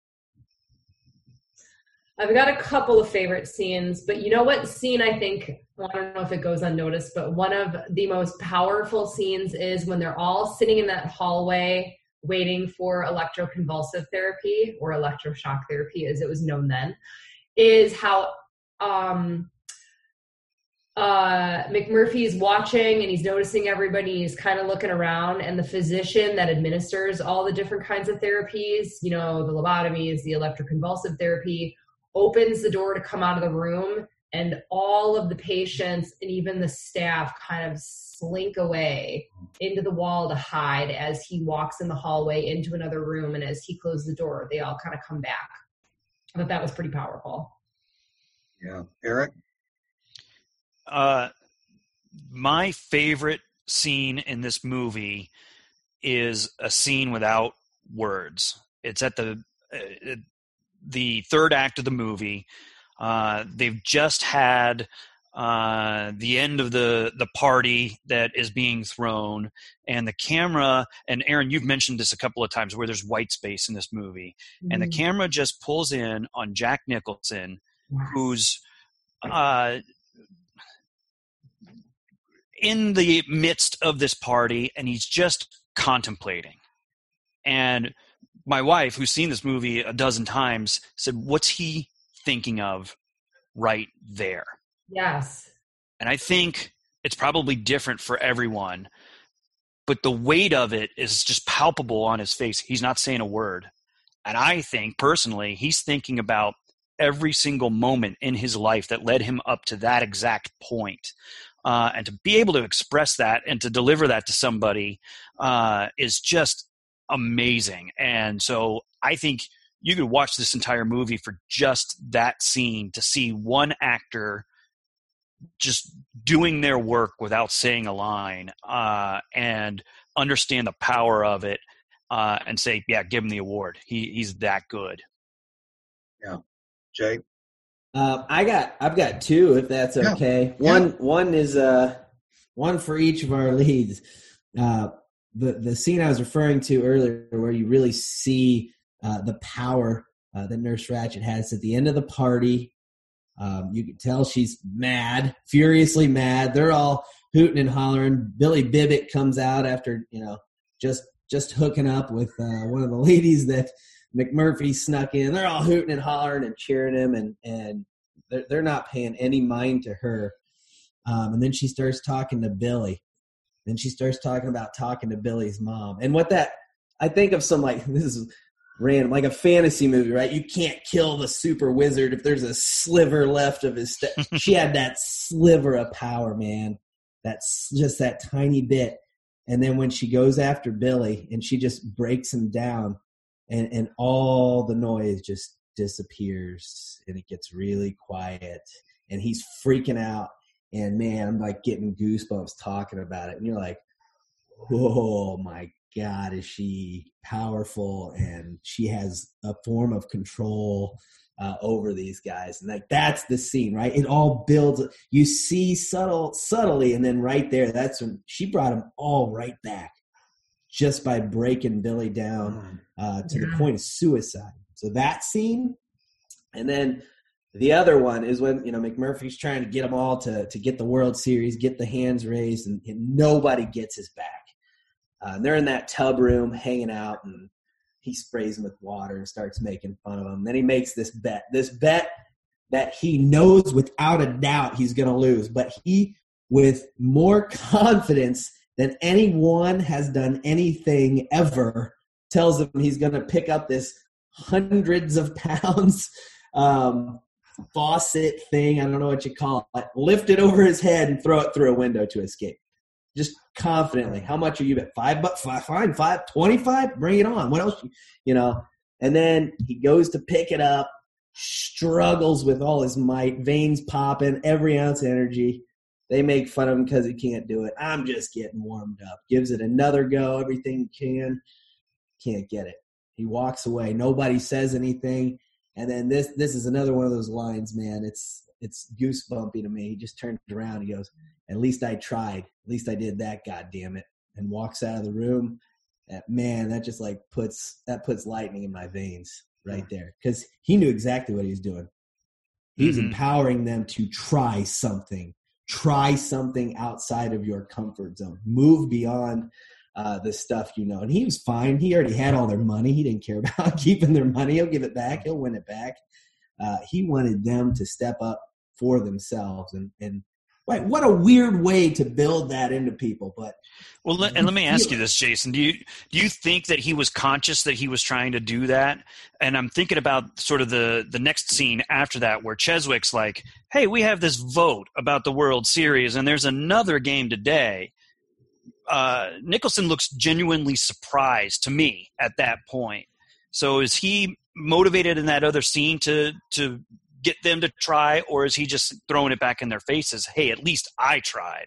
I've got a couple of favorite scenes, but you know what scene I think, well, I don't know if it goes unnoticed, but one of the most powerful scenes is when they're all sitting in that hallway waiting for electroconvulsive therapy, or electroshock therapy as it was known then, is how um, uh, McMurphy's watching and he's noticing everybody, he's kind of looking around, and the physician that administers all the different kinds of therapies, you know, the lobotomies, the electroconvulsive therapy, opens the door to come out of the room, and all of the patients and even the staff kind of slink away into the wall to hide as he walks in the hallway into another room, and as he closed the door, they all kind of come back. I thought that was pretty powerful. Yeah. Eric? Uh, my favorite scene in this movie is a scene without words. It's at the uh, the third act of the movie. Uh, they've just had uh, the end of the, the party that is being thrown, and the camera, and Aaron, you've mentioned this a couple of times where there's white space in this movie, mm-hmm. and the camera just pulls in on Jack Nicholson, yes. who's uh, in the midst of this party, and he's just contemplating. And my wife, who's seen this movie a dozen times, said, "What's he thinking of right there?" Yes. And I think it's probably different for everyone, but the weight of it is just palpable on his face. He's not saying a word. And I think, personally, he's thinking about every single moment in his life that led him up to that exact point. Uh, and to be able to express that and to deliver that to somebody uh, is just amazing. And so I think you could watch this entire movie for just that scene, to see one actor just doing their work without saying a line, uh, and understand the power of it, uh, and say, yeah, give him the award. He he's that good. Yeah. Jay? Uh, I got, I've got two, if that's okay. Yeah. One, yeah. one is uh, one for each of our leads. Uh, the the scene I was referring to earlier, where you really see uh, the power uh, that Nurse Ratched has at the end of the party. Um, you can tell she's mad, furiously mad. They're all hooting and hollering. Billy Bibbit comes out after, you know, just just hooking up with uh, one of the ladies that McMurphy snuck in. They're all hooting and hollering and cheering him, and and they're, they're not paying any mind to her. Um, and then she starts talking to Billy. Then she starts talking about talking to Billy's mom. And what that, I think of some, like, this is random, like a fantasy movie, right? You can't kill the super wizard if there's a sliver left of his st- she had that sliver of power, man. That's just that tiny bit. And then when she goes after Billy and she just breaks him down, and, and all the noise just disappears, and it gets really quiet, and he's freaking out. And man, I'm like getting goosebumps talking about it. And you're like, oh my God, is she powerful? And she has a form of control uh, over these guys. And like, that's the scene, right? It all builds. You see subtle, subtly. And then right there, that's when she brought them all right back just by breaking Billy down uh, to yeah. the point of suicide. So that scene. And then the other one is when, you know, McMurphy's trying to get them all to, to get the World Series, get the hands raised, and, and nobody gets his back. Uh, and they're in that tub room hanging out, and he sprays them with water and starts making fun of them. Then he makes this bet, this bet that he knows without a doubt he's going to lose. But he, with more confidence than anyone has done anything ever, tells him he's going to pick up this hundreds of pounds um, faucet thing, I don't know what you call it, lift it over his head and throw it through a window to escape. Just confidently. How much are you bet? Five bucks? Five, fine, five, twenty-five? Bring it on. What else? You know, And then he goes to pick it up, struggles with all his might, veins popping, every ounce of energy. They make fun of him because he can't do it. I'm just getting warmed up. Gives it another go, everything he can. Can't get it. He walks away. Nobody says anything. And then this this is another one of those lines, man. It's it's goosebumpy to me. He just turns around and he goes, at least I tried. At least I did that, God damn it. And walks out of the room. That, man, that just like puts that puts lightning in my veins right there. Because he knew exactly what he was doing. He's mm-hmm. empowering them to try something. Try something outside of your comfort zone. Move beyond uh, the stuff you know. And he was fine. He already had all their money. He didn't care about keeping their money. He'll give it back. He'll win it back. Uh, he wanted them to step up for themselves. And, and like, what a weird way to build that into people. But well, let, and let me ask you this, Jason. Do you do you think that he was conscious that he was trying to do that? And I'm thinking about sort of the the next scene after that, where Cheswick's like, "Hey, we have this vote about the World Series, and there's another game today." Uh, Nicholson looks genuinely surprised to me at that point. So is he motivated in that other scene to to get them to try, or is he just throwing it back in their faces? Hey, at least I tried.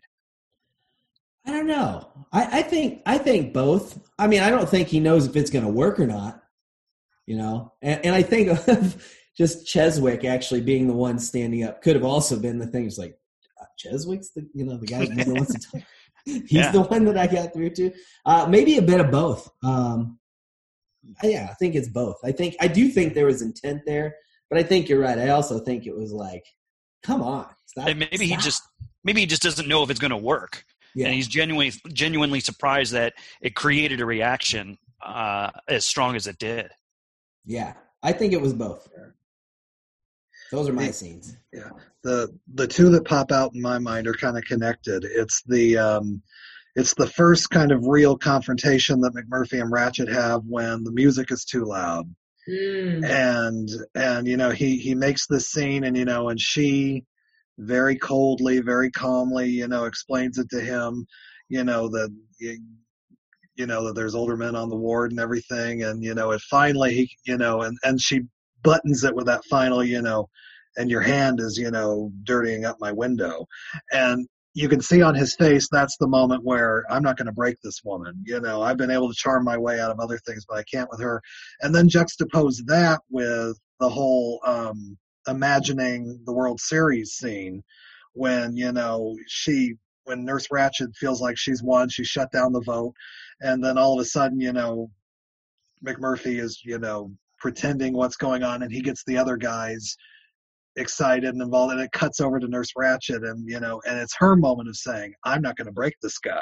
I don't know. I, I think I think both. I mean, I don't think he knows if it's going to work or not. You know, and, and I think of just Cheswick actually being the one standing up could have also been the thing. It's like uh, Cheswick's the you know the guy who never wants to talk. He's yeah. the one that I got through to. Uh, maybe a bit of both. Um, yeah, I think it's both. I think I do think there was intent there. But I think you're right. I also think it was like, come on. Stop, and maybe stop. he just maybe he just doesn't know if it's going to work. Yeah. And he's genuinely genuinely surprised that it created a reaction uh, as strong as it did. Yeah, I think it was both. Those are my scenes. Yeah, the the two that pop out in my mind are kind of connected. It's the um, it's the first kind of real confrontation that McMurphy and Ratched have when the music is too loud. Mm. And, and, you know, he, he makes this scene and, you know, and she very coldly, very calmly, you know, explains it to him, you know, that, you, you know, that there's older men on the ward and everything. And, you know, and finally, he, you know, and, and she buttons it with that final, you know, and your hand is, you know, dirtying up my window. And you can see on his face, that's the moment where I'm not going to break this woman. You know, I've been able to charm my way out of other things, but I can't with her. And then juxtapose that with the whole um, imagining the World Series scene when, you know, she, when Nurse Ratched feels like she's won, she shut down the vote. And then all of a sudden, you know, McMurphy is, you know, pretending what's going on, and he gets the other guys excited and involved, and it cuts over to Nurse Ratched, and you know, and it's her moment of saying, "I'm not going to break this guy,"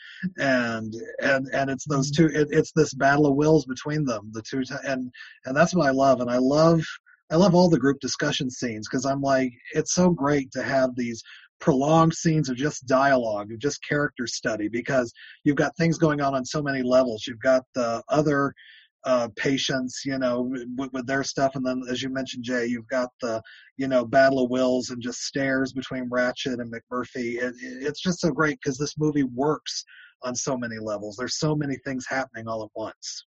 and and and it's those two. It, it's this battle of wills between them, the two, and and that's what I love, and I love I love all the group discussion scenes because I'm like, it's so great to have these prolonged scenes of just dialogue, of just character study, because you've got things going on on so many levels. You've got the other Uh, patients, you know, with, with their stuff. And then, as you mentioned, Jay, you've got the, you know, battle of wills and just stares between Ratched and McMurphy. It, it, it's just so great because this movie works on so many levels. There's so many things happening all at once.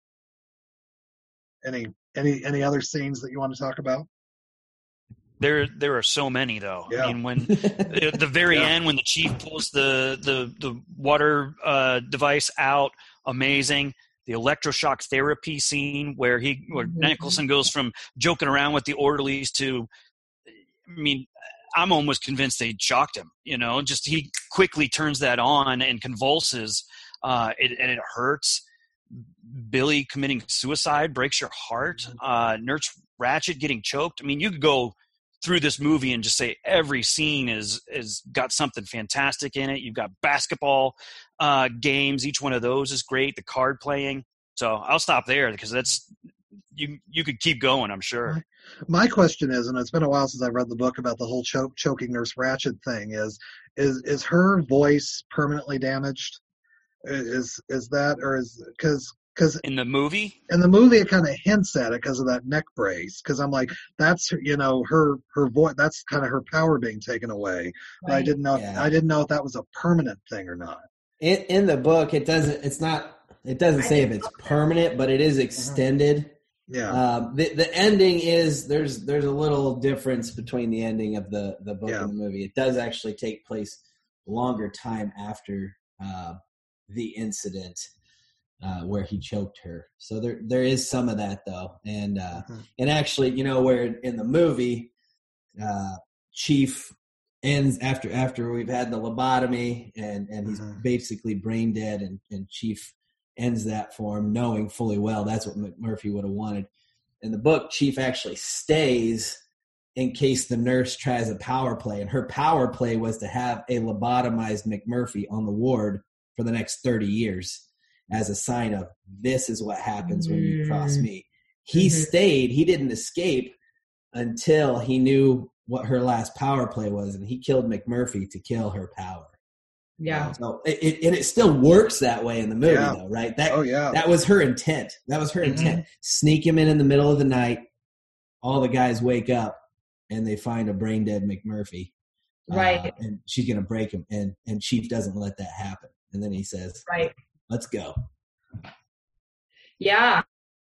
Any, any, any other scenes that you want to talk about? There, there are so many though. Yeah. I mean, when at the very yeah. end, when the chief pulls the the the water uh, device out, amazing. The electroshock therapy scene where he, where mm-hmm. Nicholson goes from joking around with the orderlies to, I mean, I'm almost convinced they shocked him. You know, just he quickly turns that on and convulses, uh, it, and it hurts. Billy committing suicide breaks your heart. Uh, Nurse Ratched getting choked. I mean, you could go through this movie and just say every scene is is got something fantastic in it. You've got basketball uh, games. Each one of those is great. The card playing. So I'll stop there because that's you. You could keep going, I'm sure. My question is, and it's been a while since I read the book about the whole choke, choking Nurse Ratched thing. Is is is her voice permanently damaged? Is is that or is because. Because in the movie, in the movie, it kind of hints at it because of that neck brace. Because I'm like, that's you know her her voice. That's kind of her power being taken away. But I didn't know. Yeah. If, I didn't know if that was a permanent thing or not. In, in the book, it doesn't. It's not. It doesn't say if it's permanent, but it is extended. Yeah. Um, the the ending is there's there's a little difference between the ending of the the book Yeah. and the movie. It does actually take place longer time after uh, the incident uh, where he choked her. So there there is some of that though, and uh, Mhm. and actually, you know, where in the movie, uh, Chief ends after after we've had the lobotomy and and he's Mhm. basically brain dead, and and Chief ends that for him, knowing fully well that's what McMurphy would have wanted. In the book, Chief actually stays in case the nurse tries a power play, and her power play was to have a lobotomized McMurphy on the ward for the next thirty years as a sign of this is what happens when you cross me. He Mhm. stayed. He didn't escape until he knew what her last power play was, and he killed McMurphy to kill her power. Yeah. So it, it and it still works that way in the movie, Yeah. though, right? That Oh, yeah. that was her intent. That was her Mhm. intent. Sneak him in in the middle of the night. All the guys wake up and they find a brain dead McMurphy. Right. Uh, and she's gonna break him, and and Chief doesn't let that happen. And then he says, Right. "Let's go." Yeah.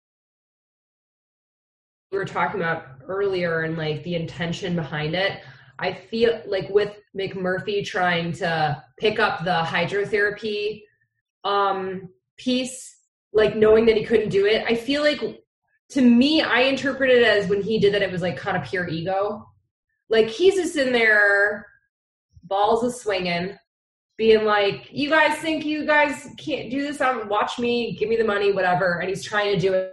We were talking about earlier and like the intention behind it. I feel like with McMurphy trying to pick up the hydrotherapy um, piece, like knowing that he couldn't do it, I feel like to me, I interpret it as when he did that, it was like kind of pure ego. Like he's just in there, balls a swinging, being like, you guys think you guys can't do this? Um, watch me, give me the money, whatever. And he's trying to do it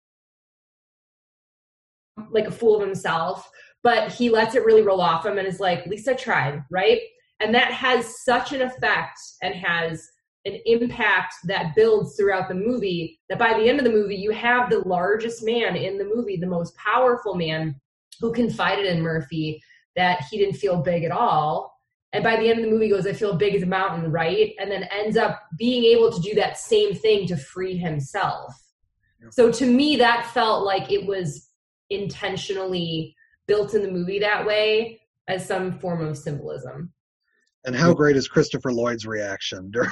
like a fool of himself, but he lets it really roll off him and is like, at least I tried, right? And that has such an effect and has an impact that builds throughout the movie that by the end of the movie, you have the largest man in the movie, the most powerful man who confided in Murphy that he didn't feel big at all. And by the end of the movie he goes, I feel big as a mountain, right? And then ends up being able to do that same thing to free himself. Yeah. So to me, that felt like it was intentionally built in the movie that way as some form of symbolism. And how great is Christopher Lloyd's reaction during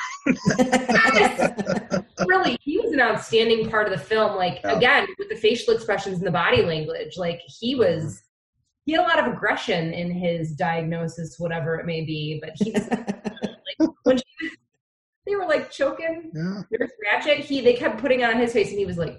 Really, he was an outstanding part of the film. Like, Yeah. again, with the facial expressions and the body language, like he was, he had a lot of aggression in his diagnosis, whatever it may be. But he was like, when she, they were like choking Yeah. Nurse Ratchet, he, they kept putting on his face and he was like,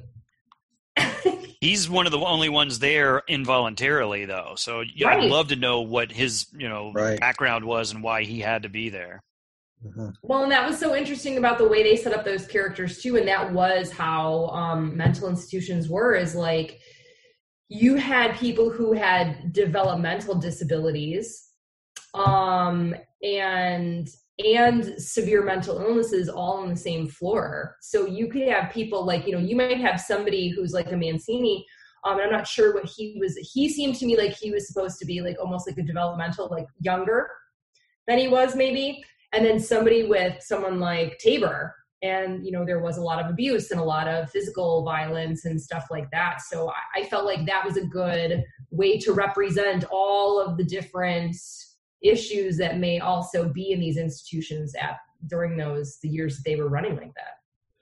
He's one of the only ones there involuntarily, though. So yeah, Right. I'd love to know what his, you know, Right. background was and why he had to be there. Mhm. well, and that was so interesting about the way they set up those characters too. And that was how um, mental institutions were, is like you had people who had developmental disabilities um, and and severe mental illnesses all on the same floor. So you could have people like, you know, you might have somebody who's like a Mancini. Um, and I'm not sure what he was. He seemed to me like he was supposed to be like almost like a developmental, like younger than he was maybe. And then somebody with someone like Tabor. And, you know, there was a lot of abuse and a lot of physical violence and stuff like that. So I, I felt like that was a good way to represent all of the different issues that may also be in these institutions at during those the years that they were running like that.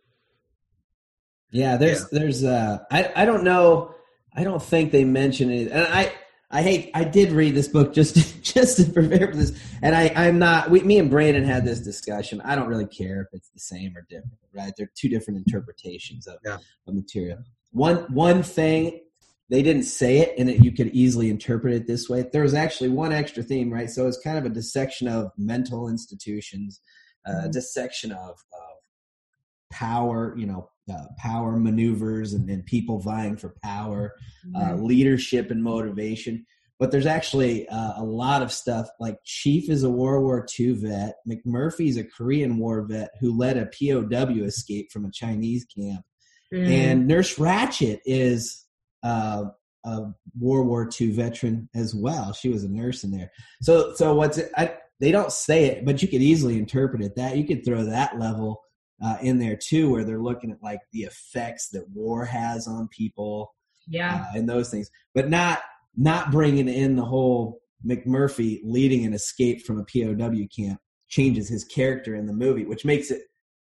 Yeah, there's Yeah. there's uh I I don't know, I don't think they mention it. And I I hate I did read this book just just to prepare for this. And I I'm not we me and Brandon had this discussion. I don't really care if it's the same or different, right? They're two different interpretations of, Yeah. of material. One one thing they didn't say it, and it, you could easily interpret it this way. There was actually one extra theme, right? So it's kind of a dissection of mental institutions, uh, Mm-hmm. dissection of, of power, you know, uh, power maneuvers and, and people vying for power, uh, Mm-hmm. leadership and motivation. But there's actually uh, a lot of stuff, like Chief is a World War Two vet. McMurphy's a Korean War vet who led a P O W escape from a Chinese camp. Mm. And Nurse Ratchet is uh, a World War Two veteran as well. She was a nurse in there. So, so what's it? I, they don't say it, but you could easily interpret it that you could throw that level uh, in there too, where they're looking at like the effects that war has on people, Yeah. uh, and those things, but not not bringing in the whole McMurphy leading an escape from a P O W camp changes his character in the movie, which makes it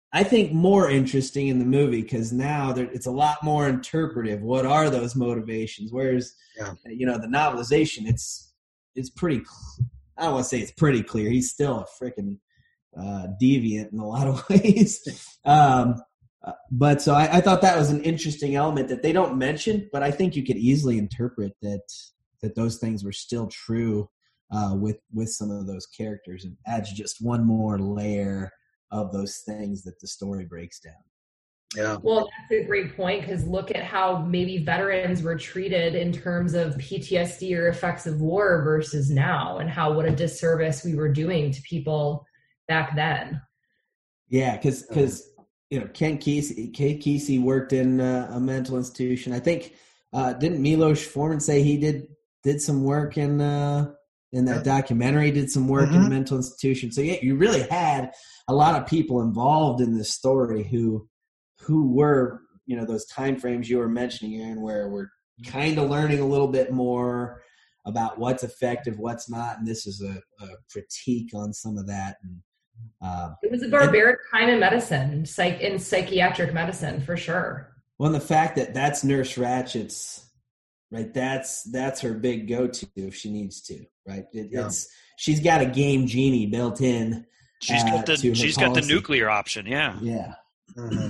I think more interesting in the movie because now there, it's a lot more interpretive. What are those motivations? Whereas, yeah. you know, the novelization, it's it's pretty. I don't want to say it's pretty clear. He's still a freaking uh, deviant in a lot of ways. um, but so I, I thought that was an interesting element that they don't mention, but I think you could easily interpret that that those things were still true uh, with with some of those characters, and adds just one more layer of those things that the story breaks down. Yeah. Well, that's a great point, because look at how maybe veterans were treated in terms of P T S D or effects of war versus now, and how what a disservice we were doing to people back then. Yeah, because because you know Ken Kesey, Kate Kesey worked in uh, a mental institution. I think uh, didn't Milos Forman say he did did some work in uh, in that documentary? Did some work mm-hmm. in a mental institution. So yeah, you really had a lot of people involved in this story who who were, you know, those time frames you were mentioning, Aaron, where we're kind of learning a little bit more about what's effective, what's not, and this is a, a critique on some of that. And uh, it was a barbaric and, time in medicine, psych in psychiatric medicine for sure. Well, and the fact that that's Nurse Ratchet's, right? That's that's her big go-to if she needs to, right? It, yeah. It's she's got a game genie built in. She's uh, got the she's got the nuclear option, yeah, yeah, mm-hmm.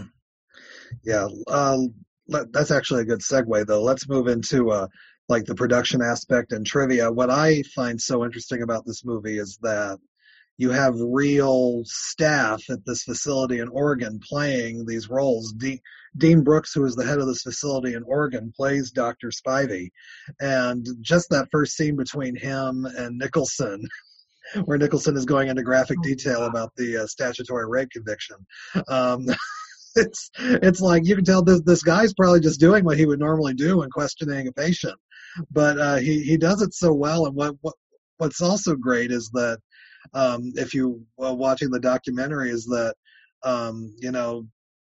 yeah. Uh, that's actually a good segue, though. Let's move into uh, like the production aspect and trivia. What I find so interesting about this movie is that you have real staff at this facility in Oregon playing these roles. De- Dean Brooks, who is the head of this facility in Oregon, plays Doctor Spivey, and just that first scene between him and Nicholson, where Nicholson is going into graphic detail about the uh, statutory rape conviction. Um, it's it's like you can tell this this guy's probably just doing what he would normally do when questioning a patient, but uh, he he does it so well. And what, what what's also great is that um, if you uh, watching the documentary is that um, you know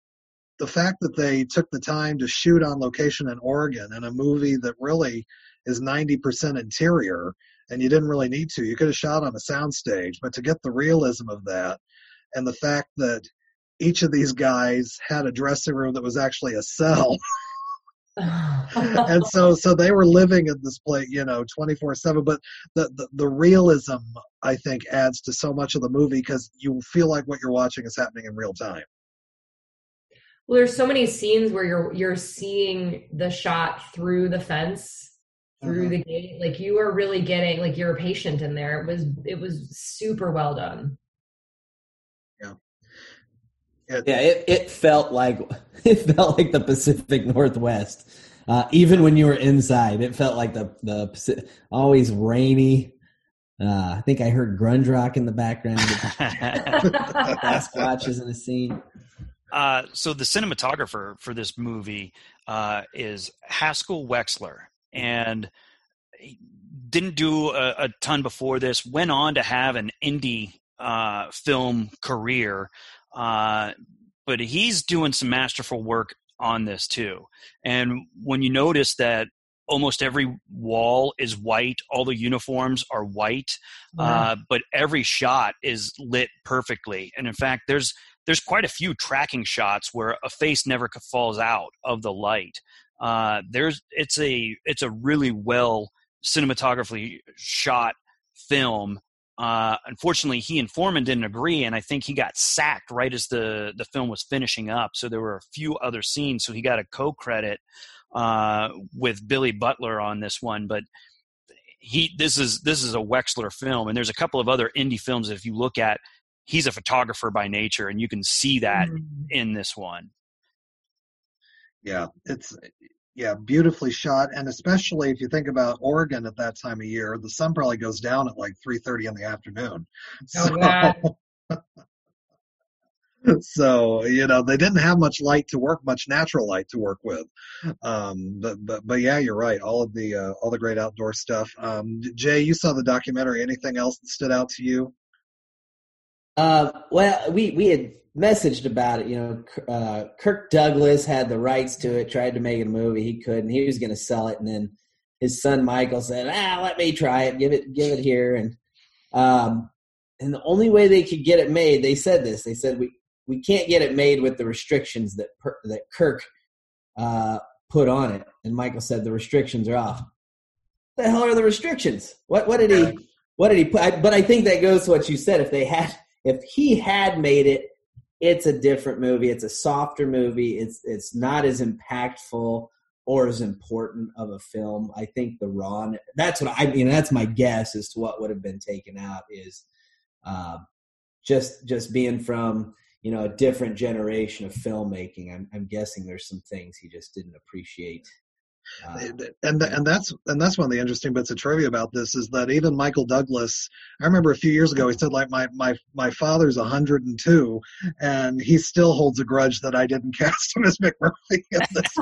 the fact that they took the time to shoot on location in Oregon in a movie that really is ninety percent interior. And you didn't really need to. You could have shot on a soundstage, but to get the realism of that, and the fact that each of these guys had a dressing room that was actually a cell, and so so they were living in this place, you know, twenty-four seven. But the, the the realism, I think, adds to so much of the movie because you feel like what you're watching is happening in real time. Well, there's so many scenes where you're you're seeing the shot through the fence. Through the gate, like you are really getting, like you're a patient in there. It was, it was super well done. Yeah, it, yeah. It, it felt like it felt like the Pacific Northwest. Uh, even when you were inside, it felt like the the Pacific, always rainy. Uh, I think I heard grunge rock in the background. Sasquatch is in a scene. Uh, so the cinematographer for this movie uh, is Haskell Wexler. And didn't do a, a ton before this, went on to have an indie uh, film career, uh, but he's doing some masterful work on this too. And when you notice that almost every wall is white, all the uniforms are white, wow. uh, but every shot is lit perfectly. And in fact, there's there's quite a few tracking shots where a face never falls out of the light. Uh, there's it's a it's a really well cinematographically shot film. Uh, unfortunately, he and Foreman didn't agree, and I think he got sacked right as the the film was finishing up. So there were a few other scenes, so he got a co-credit uh, with Billy Butler on this one. But he this is this is a Wexler film, and there's a couple of other indie films that if you look at, he's a photographer by nature, and you can see that mm-hmm. in this one. Yeah, it's yeah beautifully shot, and especially if you think about Oregon at that time of year, the sun probably goes down at like three thirty in the afternoon. So, oh, so you know they didn't have much light to work, much natural light to work with. Um, but but but yeah, you're right. All of the uh, all the great outdoor stuff. Um, Jay, you saw the documentary. Anything else that stood out to you? Uh, well, we we had messaged about it. You know, uh, Kirk Douglas had the rights to it, tried to make it a movie. He couldn't. He was going to sell it, and then his son Michael said, "Ah, let me try it. Give it, give it here." And um, and the only way they could get it made, they said this. They said we we can't get it made with the restrictions that per, that Kirk uh, put on it. And Michael said the restrictions are off. What the hell are the restrictions? What what did he what did he put? I, but I think that goes to what you said. If they had, if he had made it, it's a different movie. It's a softer movie. It's it's not as impactful or as important of a film. I think the raw. That's what I mean. That's my guess as to what would have been taken out is uh, just just being from, you know, a different generation of filmmaking. I'm, I'm guessing there's some things he just didn't appreciate. Uh, and and that's and that's one of the interesting bits of trivia about this is that even Michael Douglas, I remember a few years ago he said, like, my my my father's one hundred two and he still holds a grudge that I didn't cast him as McMurphy in this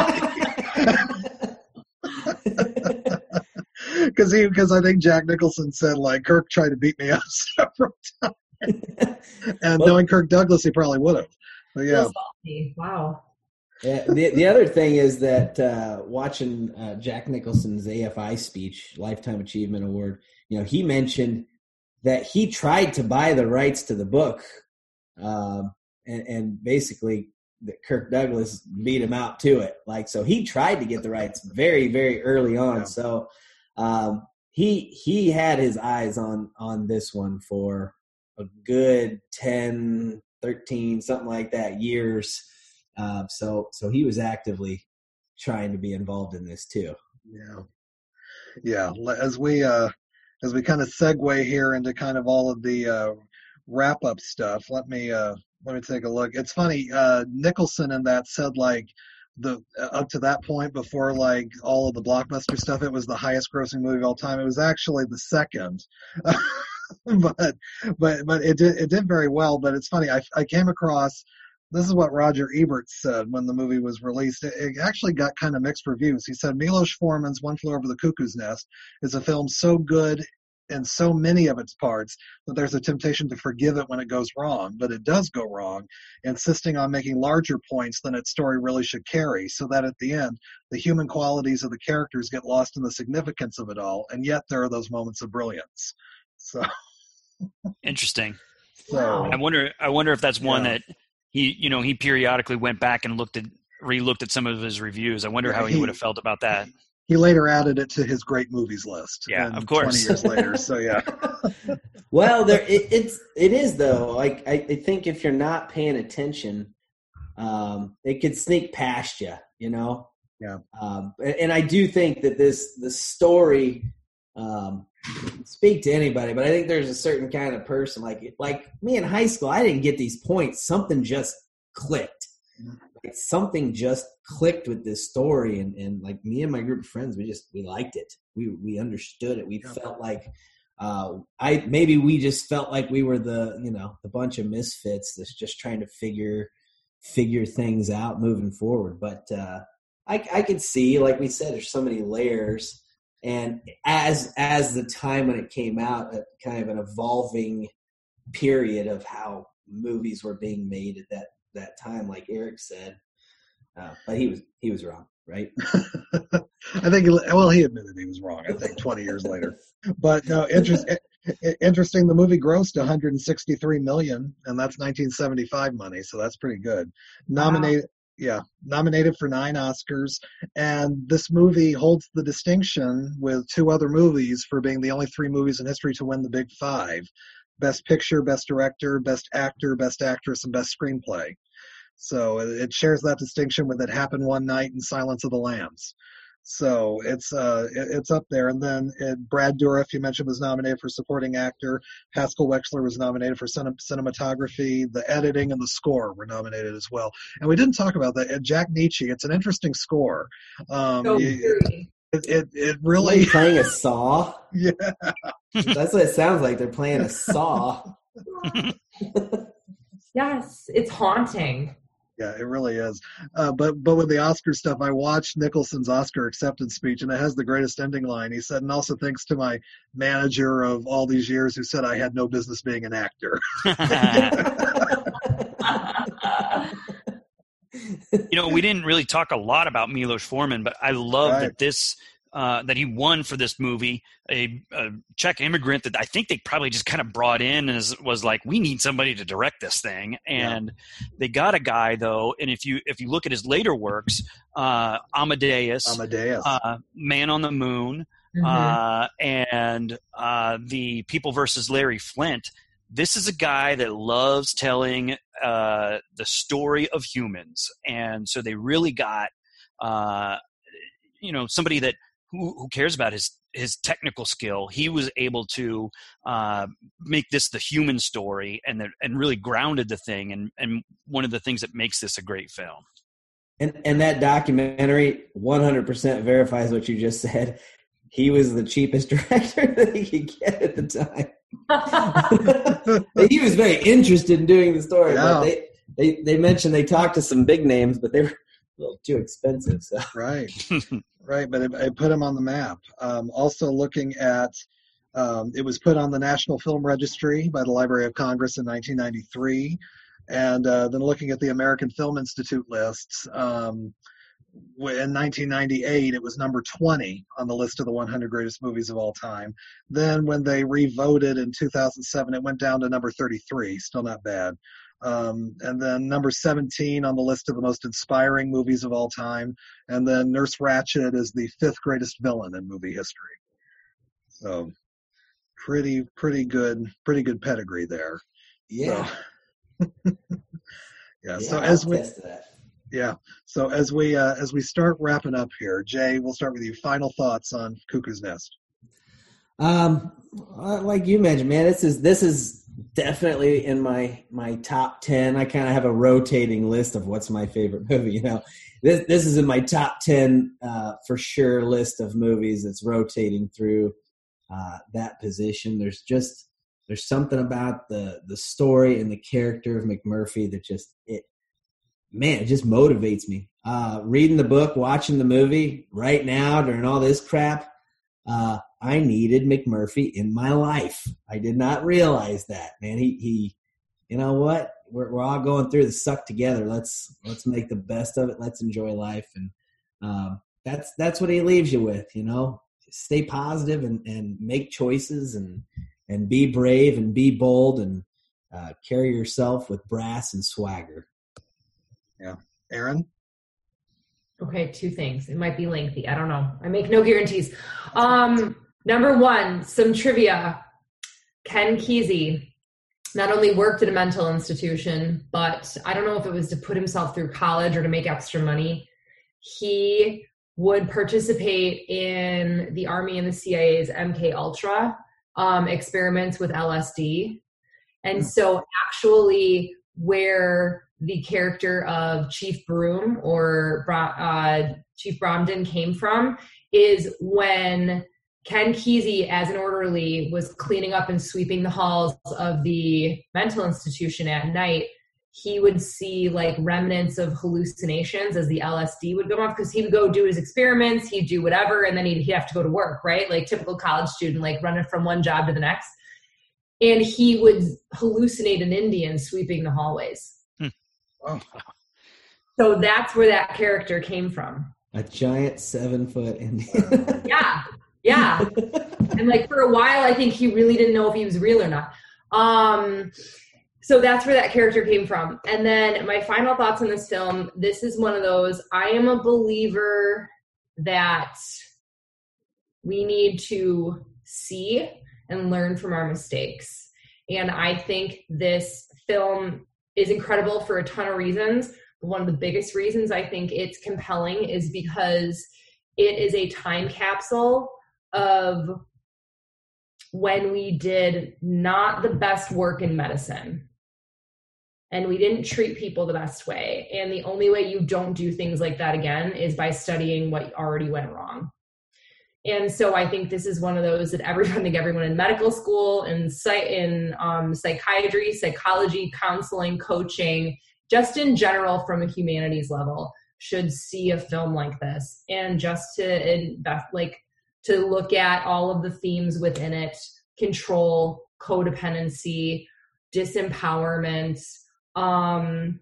movie. Because he because I think Jack Nicholson said, like, Kirk tried to beat me up several times, and well, knowing Kirk Douglas, he probably would have. But yeah, wow. Yeah, the the other thing is that uh, watching uh, Jack Nicholson's A F I speech, Lifetime Achievement Award, you know, he mentioned that he tried to buy the rights to the book, uh, and, and basically that Kirk Douglas beat him out to it. Like, so he tried to get the rights very, very early on. Yeah. So um, he he had his eyes on on this one for a good ten, thirteen, something like that years. Uh, so, so he was actively trying to be involved in this too. Yeah, yeah. As we uh, as we kind of segue here into kind of all of the uh, wrap up stuff, let me uh, let me take a look. It's funny. Uh, Nicholson in that said, like, the uh, up to that point, before like all of the blockbuster stuff, it was the highest grossing movie of all time. It was actually the second. but but but it did it did very well. But it's funny. I I came across. This is what Roger Ebert said when the movie was released. It, it actually got kind of mixed reviews. He said Milos Forman's One Flew Over the Cuckoo's Nest is a film so good in so many of its parts that there's a temptation to forgive it when it goes wrong, but it does go wrong, insisting on making larger points than its story really should carry, so that at the end, the human qualities of the characters get lost in the significance of it all, and yet there are those moments of brilliance. So interesting. So I wonder I wonder if that's one yeah. that He, you know, he periodically went back and looked at, re-looked at some of his reviews. I wonder yeah, how he, he would have felt about that. He later added it to his great movies list. Yeah, of course. Twenty years later, so yeah. Well, there it, it's it is though. Like I, I think if you're not paying attention, um, it could sneak past you. You know. Yeah. Um, and, and I do think that this the story. Um, speak to anybody, but I think there's a certain kind of person like like me in high school. I didn't get these points. Something just clicked. Like something just clicked with this story, and, and like me and my group of friends, we just we liked it. We we understood it. We yeah. felt like uh, I maybe we just felt like we were the you know the bunch of misfits that's just trying to figure figure things out moving forward. But uh, I I could see, like we said, there's so many layers. And as as the time when it came out, a kind of an evolving period of how movies were being made at that, that time, like Eric said, uh, but he was he was wrong, right? I think well, he admitted he was wrong. I think twenty years later, but no, interest, interesting. The movie grossed one hundred sixty-three million, and that's nineteen seventy-five money, so that's pretty good. Nominated. Wow. Yeah, nominated for nine Oscars, and this movie holds the distinction with two other movies for being the only three movies in history to win the Big Five: Best Picture, Best Director, Best Actor, Best Actress, and Best Screenplay. So it shares that distinction with It Happened One Night and Silence of the Lambs. So it's uh it's up there. And then it, Brad Dourif, you mentioned, was nominated for supporting actor. Haskell Wexler was nominated for cin- cinematography. The editing and the score were nominated as well. And we didn't talk about that. Jack Nitzsche, it's an interesting score. Um, so it, it, it it really like playing a saw. Yeah, that's what it sounds like. They're playing a saw. Yes, it's haunting. Yeah, it really is. Uh, but but with the Oscar stuff, I watched Nicholson's Oscar acceptance speech, and it has the greatest ending line. He said, and also thanks to my manager of all these years who said I had no business being an actor. You know, we didn't really talk a lot about Milos Forman, but I love right. that this uh, that he won for this movie, a, a Czech immigrant that I think they probably just kind of brought in as was like, we need somebody to direct this thing. And yeah. they got a guy though. And if you, if you look at his later works, uh, Amadeus, Amadeus, uh, Man on the Moon, mm-hmm. uh, and uh, the People versus Larry Flint, this is a guy that loves telling uh, the story of humans. And so they really got, uh, you know, somebody that who, who cares about his, his technical skill. He was able to uh, make this the human story and the, and really grounded the thing. And, and one of the things that makes this a great film. And, and that documentary one hundred percent verifies what you just said. He was the cheapest director that he could get at the time. He was very interested in doing the story, yeah. but they, they they mentioned they talked to some big names, but they were a little too expensive. So right, right, but it, it put him on the map. Um, also, looking at um, it was put on the National Film Registry by the Library of Congress in nineteen ninety-three, and uh, then looking at the American Film Institute lists. Um, In nineteen ninety-eight, it was number twenty on the list of the one hundred greatest movies of all time. Then when they re-voted in two thousand seven, it went down to number thirty-three, still not bad. Um, and then number seventeen on the list of the most inspiring movies of all time. And then Nurse Ratched is the fifth greatest villain in movie history. So pretty, pretty good, pretty good pedigree there. Yeah. So, yeah, yeah. So I'll as we... test that. Yeah. So as we uh, as we start wrapping up here, Jay, we'll start with you. Final thoughts on Cuckoo's Nest. Um, like you mentioned, man, this is this is definitely in my my top ten. I kind of have a rotating list of what's my favorite movie. You know, this this is in my top ten uh, for sure list of movies that's rotating through uh, that position. There's just there's something about the the story and the character of McMurphy that just it. Man, it just motivates me. Uh, reading the book, watching the movie right now during all this crap, uh, I needed McMurphy in my life. I did not realize that, man. He, he, you know what? We're we're all going through the suck together. Let's let's make the best of it. Let's enjoy life, and um, that's that's what he leaves you with. You know, stay positive and, and make choices, and and be brave and be bold, and uh, carry yourself with brass and swagger. Yeah. Aaron? Okay, two things. It might be lengthy. I don't know. I make no guarantees. Um, number one, some trivia. Ken Kesey not only worked at a mental institution, but I don't know if it was to put himself through college or to make extra money. He would participate in the Army and the C I A's M K Ultra um, experiments with L S D. And mm. so actually where the character of Chief Broom or uh, Chief Bromden came from is when Ken Kesey, as an orderly, was cleaning up and sweeping the halls of the mental institution at night. He would see like remnants of hallucinations as the L S D would go off, because he would go do his experiments, he'd do whatever, and then he'd, he'd have to go to work, right? Like typical college student, like running from one job to the next. And he would hallucinate an Indian sweeping the hallways. Oh. So that's where that character came from. A giant seven foot Indian. Yeah. Yeah. And like for a while, I think he really didn't know if he was real or not. Um, so that's where that character came from. And then my final thoughts on this film, this is one of those, I am a believer that we need to see and learn from our mistakes. And I think this film is incredible for a ton of reasons. But one of the biggest reasons I think it's compelling is because it is a time capsule of when we did not the best work in medicine. And we didn't treat people the best way. And the only way you don't do things like that again is by studying what already went wrong. And so I think this is one of those that everyone, I think everyone in medical school, in, in um, psychiatry, psychology, counseling, coaching, just in general from a humanities level, should see a film like this. And just to invest, like to look at all of the themes within it: control, codependency, disempowerment, um,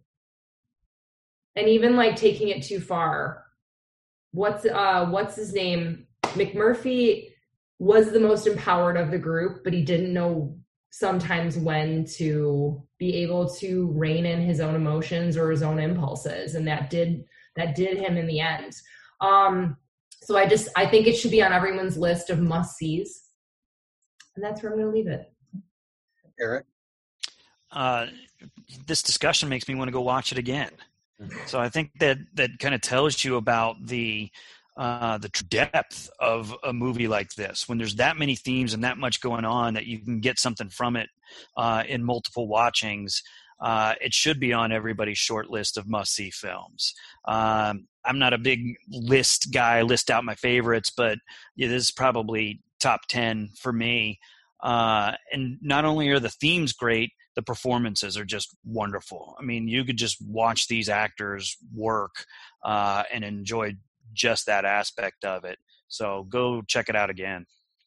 and even like taking it too far. What's uh, what's his name? McMurphy was the most empowered of the group, but he didn't know sometimes when to be able to rein in his own emotions or his own impulses. And that did, that did him in the end. Um, so I just, I think it should be on everyone's list of must-sees. And that's where I'm going to leave it. Eric? Uh, this discussion makes me want to go watch it again. So I think that that kind of tells you about the uh, the depth of a movie like this. When there's that many themes and that much going on, that you can get something from it uh, in multiple watchings. Uh, it should be on everybody's short list of must-see films. Um, I'm not a big list guy, list out my favorites, but yeah, this is probably top ten for me. Uh, and not only are the themes great, the performances are just wonderful. I mean, you could just watch these actors work uh, and enjoy just that aspect of it. So go check it out again.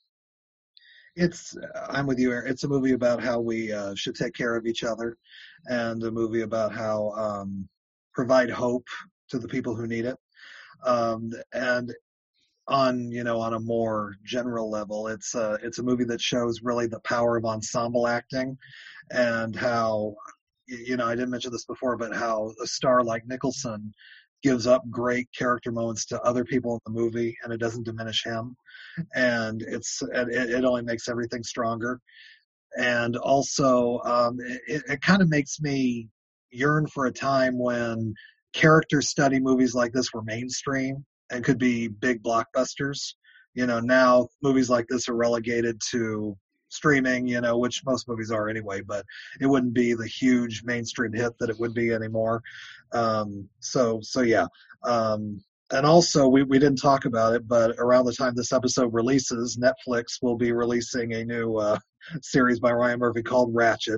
It's, I'm with you, Eric. It's a movie about how we uh, should take care of each other, and a movie about how um, provide hope to the people who need it. Um, and on, you know, on a more general level, it's a, it's a movie that shows really the power of ensemble acting, and how, you know, I didn't mention this before, but how a star like Nicholson gives up great character moments to other people in the movie, and it doesn't diminish him. And it's, it, it only makes everything stronger. And also, um, it, it kind of makes me yearn for a time when character study movies like this were mainstream and could be big blockbusters. You know, now movies like this are relegated to streaming, you know, which most movies are anyway, but it wouldn't be the huge mainstream hit that it would be anymore. Um, so, so yeah. Um, and also, we, we didn't talk about it, but around the time this episode releases, Netflix will be releasing a new uh, series by Ryan Murphy called Ratched,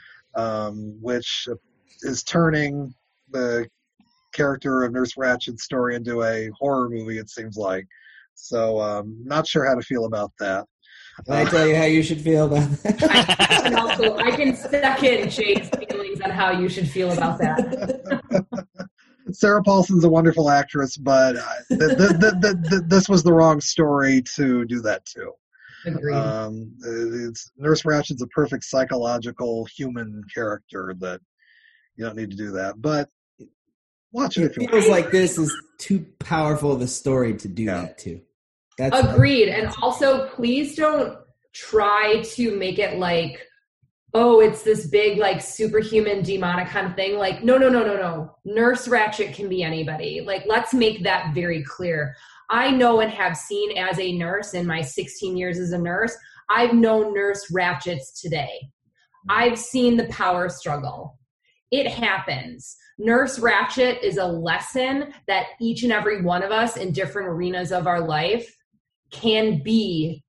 um, which is turning the character of Nurse Ratched's story into a horror movie, it seems like. So, um, not sure how to feel about that. Can I tell you how you should feel about that? I can also, I can second Jay's feelings on how you should feel about that. Sarah Paulson's a wonderful actress, but the, the, the, the, this was the wrong story to do that to. Agreed. Um, it's, Nurse Ratched's a perfect psychological human character that you don't need to do that. But watch it. It if you feels want. like this is too powerful of a story to do yeah. that to. That's Agreed. And also, please don't try to make it like, oh, it's this big, like, superhuman, demonic kind of thing. Like, no, no, no, no, no. Nurse Ratched can be anybody. Like, let's make that very clear. I know and have seen as a nurse in my sixteen years as a nurse, I've known Nurse Ratcheds today. I've seen the power struggle. It happens. Nurse Ratched is a lesson that each and every one of us in different arenas of our life can be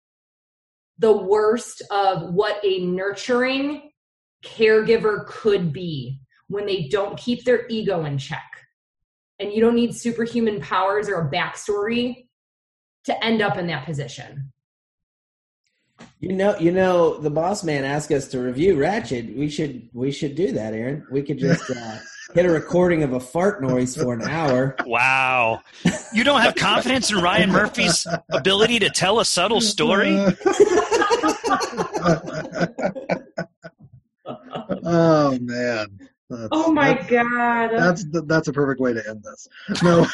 the worst of what a nurturing caregiver could be when they don't keep their ego in check. And you don't need superhuman powers or a backstory to end up in that position. You know, you know, the boss man asked us to review Ratched. We should, we should do that, Aaron. We could just uh, hit a recording of a fart noise for an hour. Wow, you don't have confidence in Ryan Murphy's ability to tell a subtle story? Oh man! That's, oh my that's, god! That's that's a perfect way to end this. No.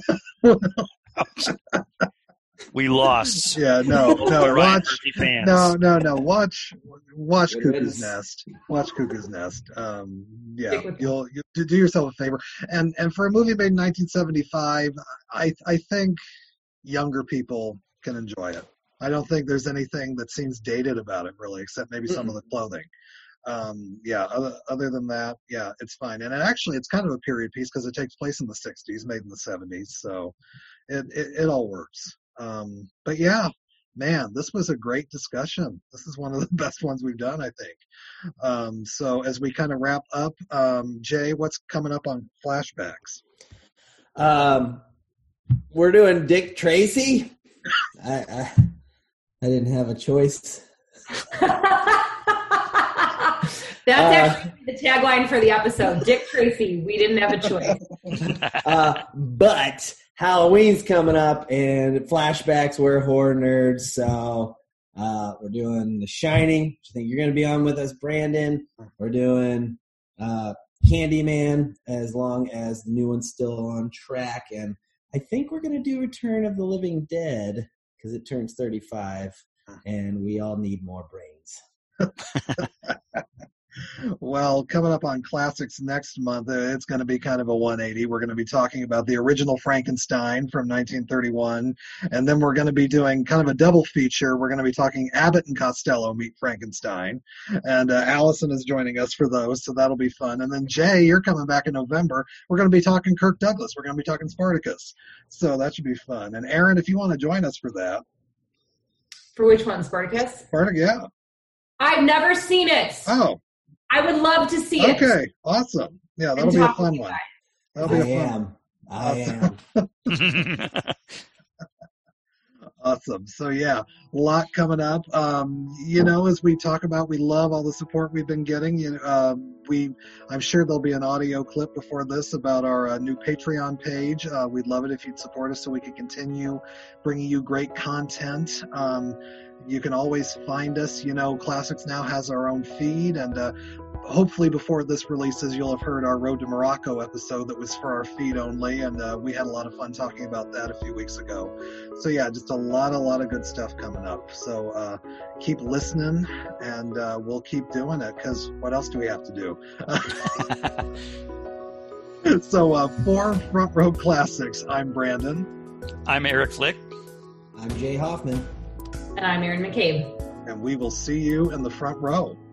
We lost. Yeah, no, no. Watch, fans. no, no, no. Watch, watch Cuckoo's Nest. Watch Cuckoo's Nest. Um, yeah, you'll, you'll do yourself a favor. And and for a movie made in nineteen seventy-five, I I think younger people can enjoy it. I don't think there's anything that seems dated about it, really, except maybe some mm-hmm. of the clothing. Um, yeah. Other other than that, yeah, it's fine. And it actually, it's kind of a period piece because it takes place in the sixties, made in the seventies, so it it, it all works. Um, but yeah, man, this was a great discussion. This is one of the best ones we've done, I think. Um, so as we kind of wrap up, um, Jay, what's coming up on Flashbacks? Um, we're doing Dick Tracy. I, I I didn't have a choice. That's actually uh, the tagline for the episode. Dick Tracy, we didn't have a choice. uh, but Halloween's coming up, and flashbacks, we're horror nerds, so uh, we're doing The Shining, which I think you're going to be on with us, Brandon. We're doing uh, Candyman, as long as the new one's still on track, and I think we're going to do Return of the Living Dead, because it turns thirty-five, and we all need more brains. Well, coming up on Classics next month, uh, it's going to be kind of a one eighty. We're going to be talking about the original Frankenstein from nineteen thirty-one, and then we're going to be doing kind of a double feature. We're going to be talking Abbott and Costello Meet Frankenstein, and uh, Allison is joining us for those, so that'll be fun. And then, Jay, you're coming back in November. We're going to be talking Kirk Douglas. We're going to be talking Spartacus, so that should be fun. And, Aaron, if you want to join us for that. For which one, Spartacus? Spartacus, yeah. I've never seen it. Oh. I would love to see it. Okay, awesome. Yeah, that'll be a fun one. That'll be I a fun am. one. I am. Awesome. So, yeah, a lot coming up. Um, you know, as we talk about, we love all the support we've been getting. You know, um, we, I'm sure there'll be an audio clip before this about our uh, new Patreon page. Uh, we'd love it if you'd support us so we can continue bringing you great content. Um, you can always find us. You know, Classics now has our own feed, and uh, hopefully before this releases, you'll have heard our Road to Morocco episode that was for our feed only, and uh, we had a lot of fun talking about that a few weeks ago. So, yeah, just a lot, a lot of good stuff coming up. So uh, keep listening, and uh, we'll keep doing it, because what else do we have to do? So uh, for Front Row Classics, I'm Brandon. I'm Eric Flick. I'm Jay Hoffman. And I'm Erin McCabe. And we will see you in the front row.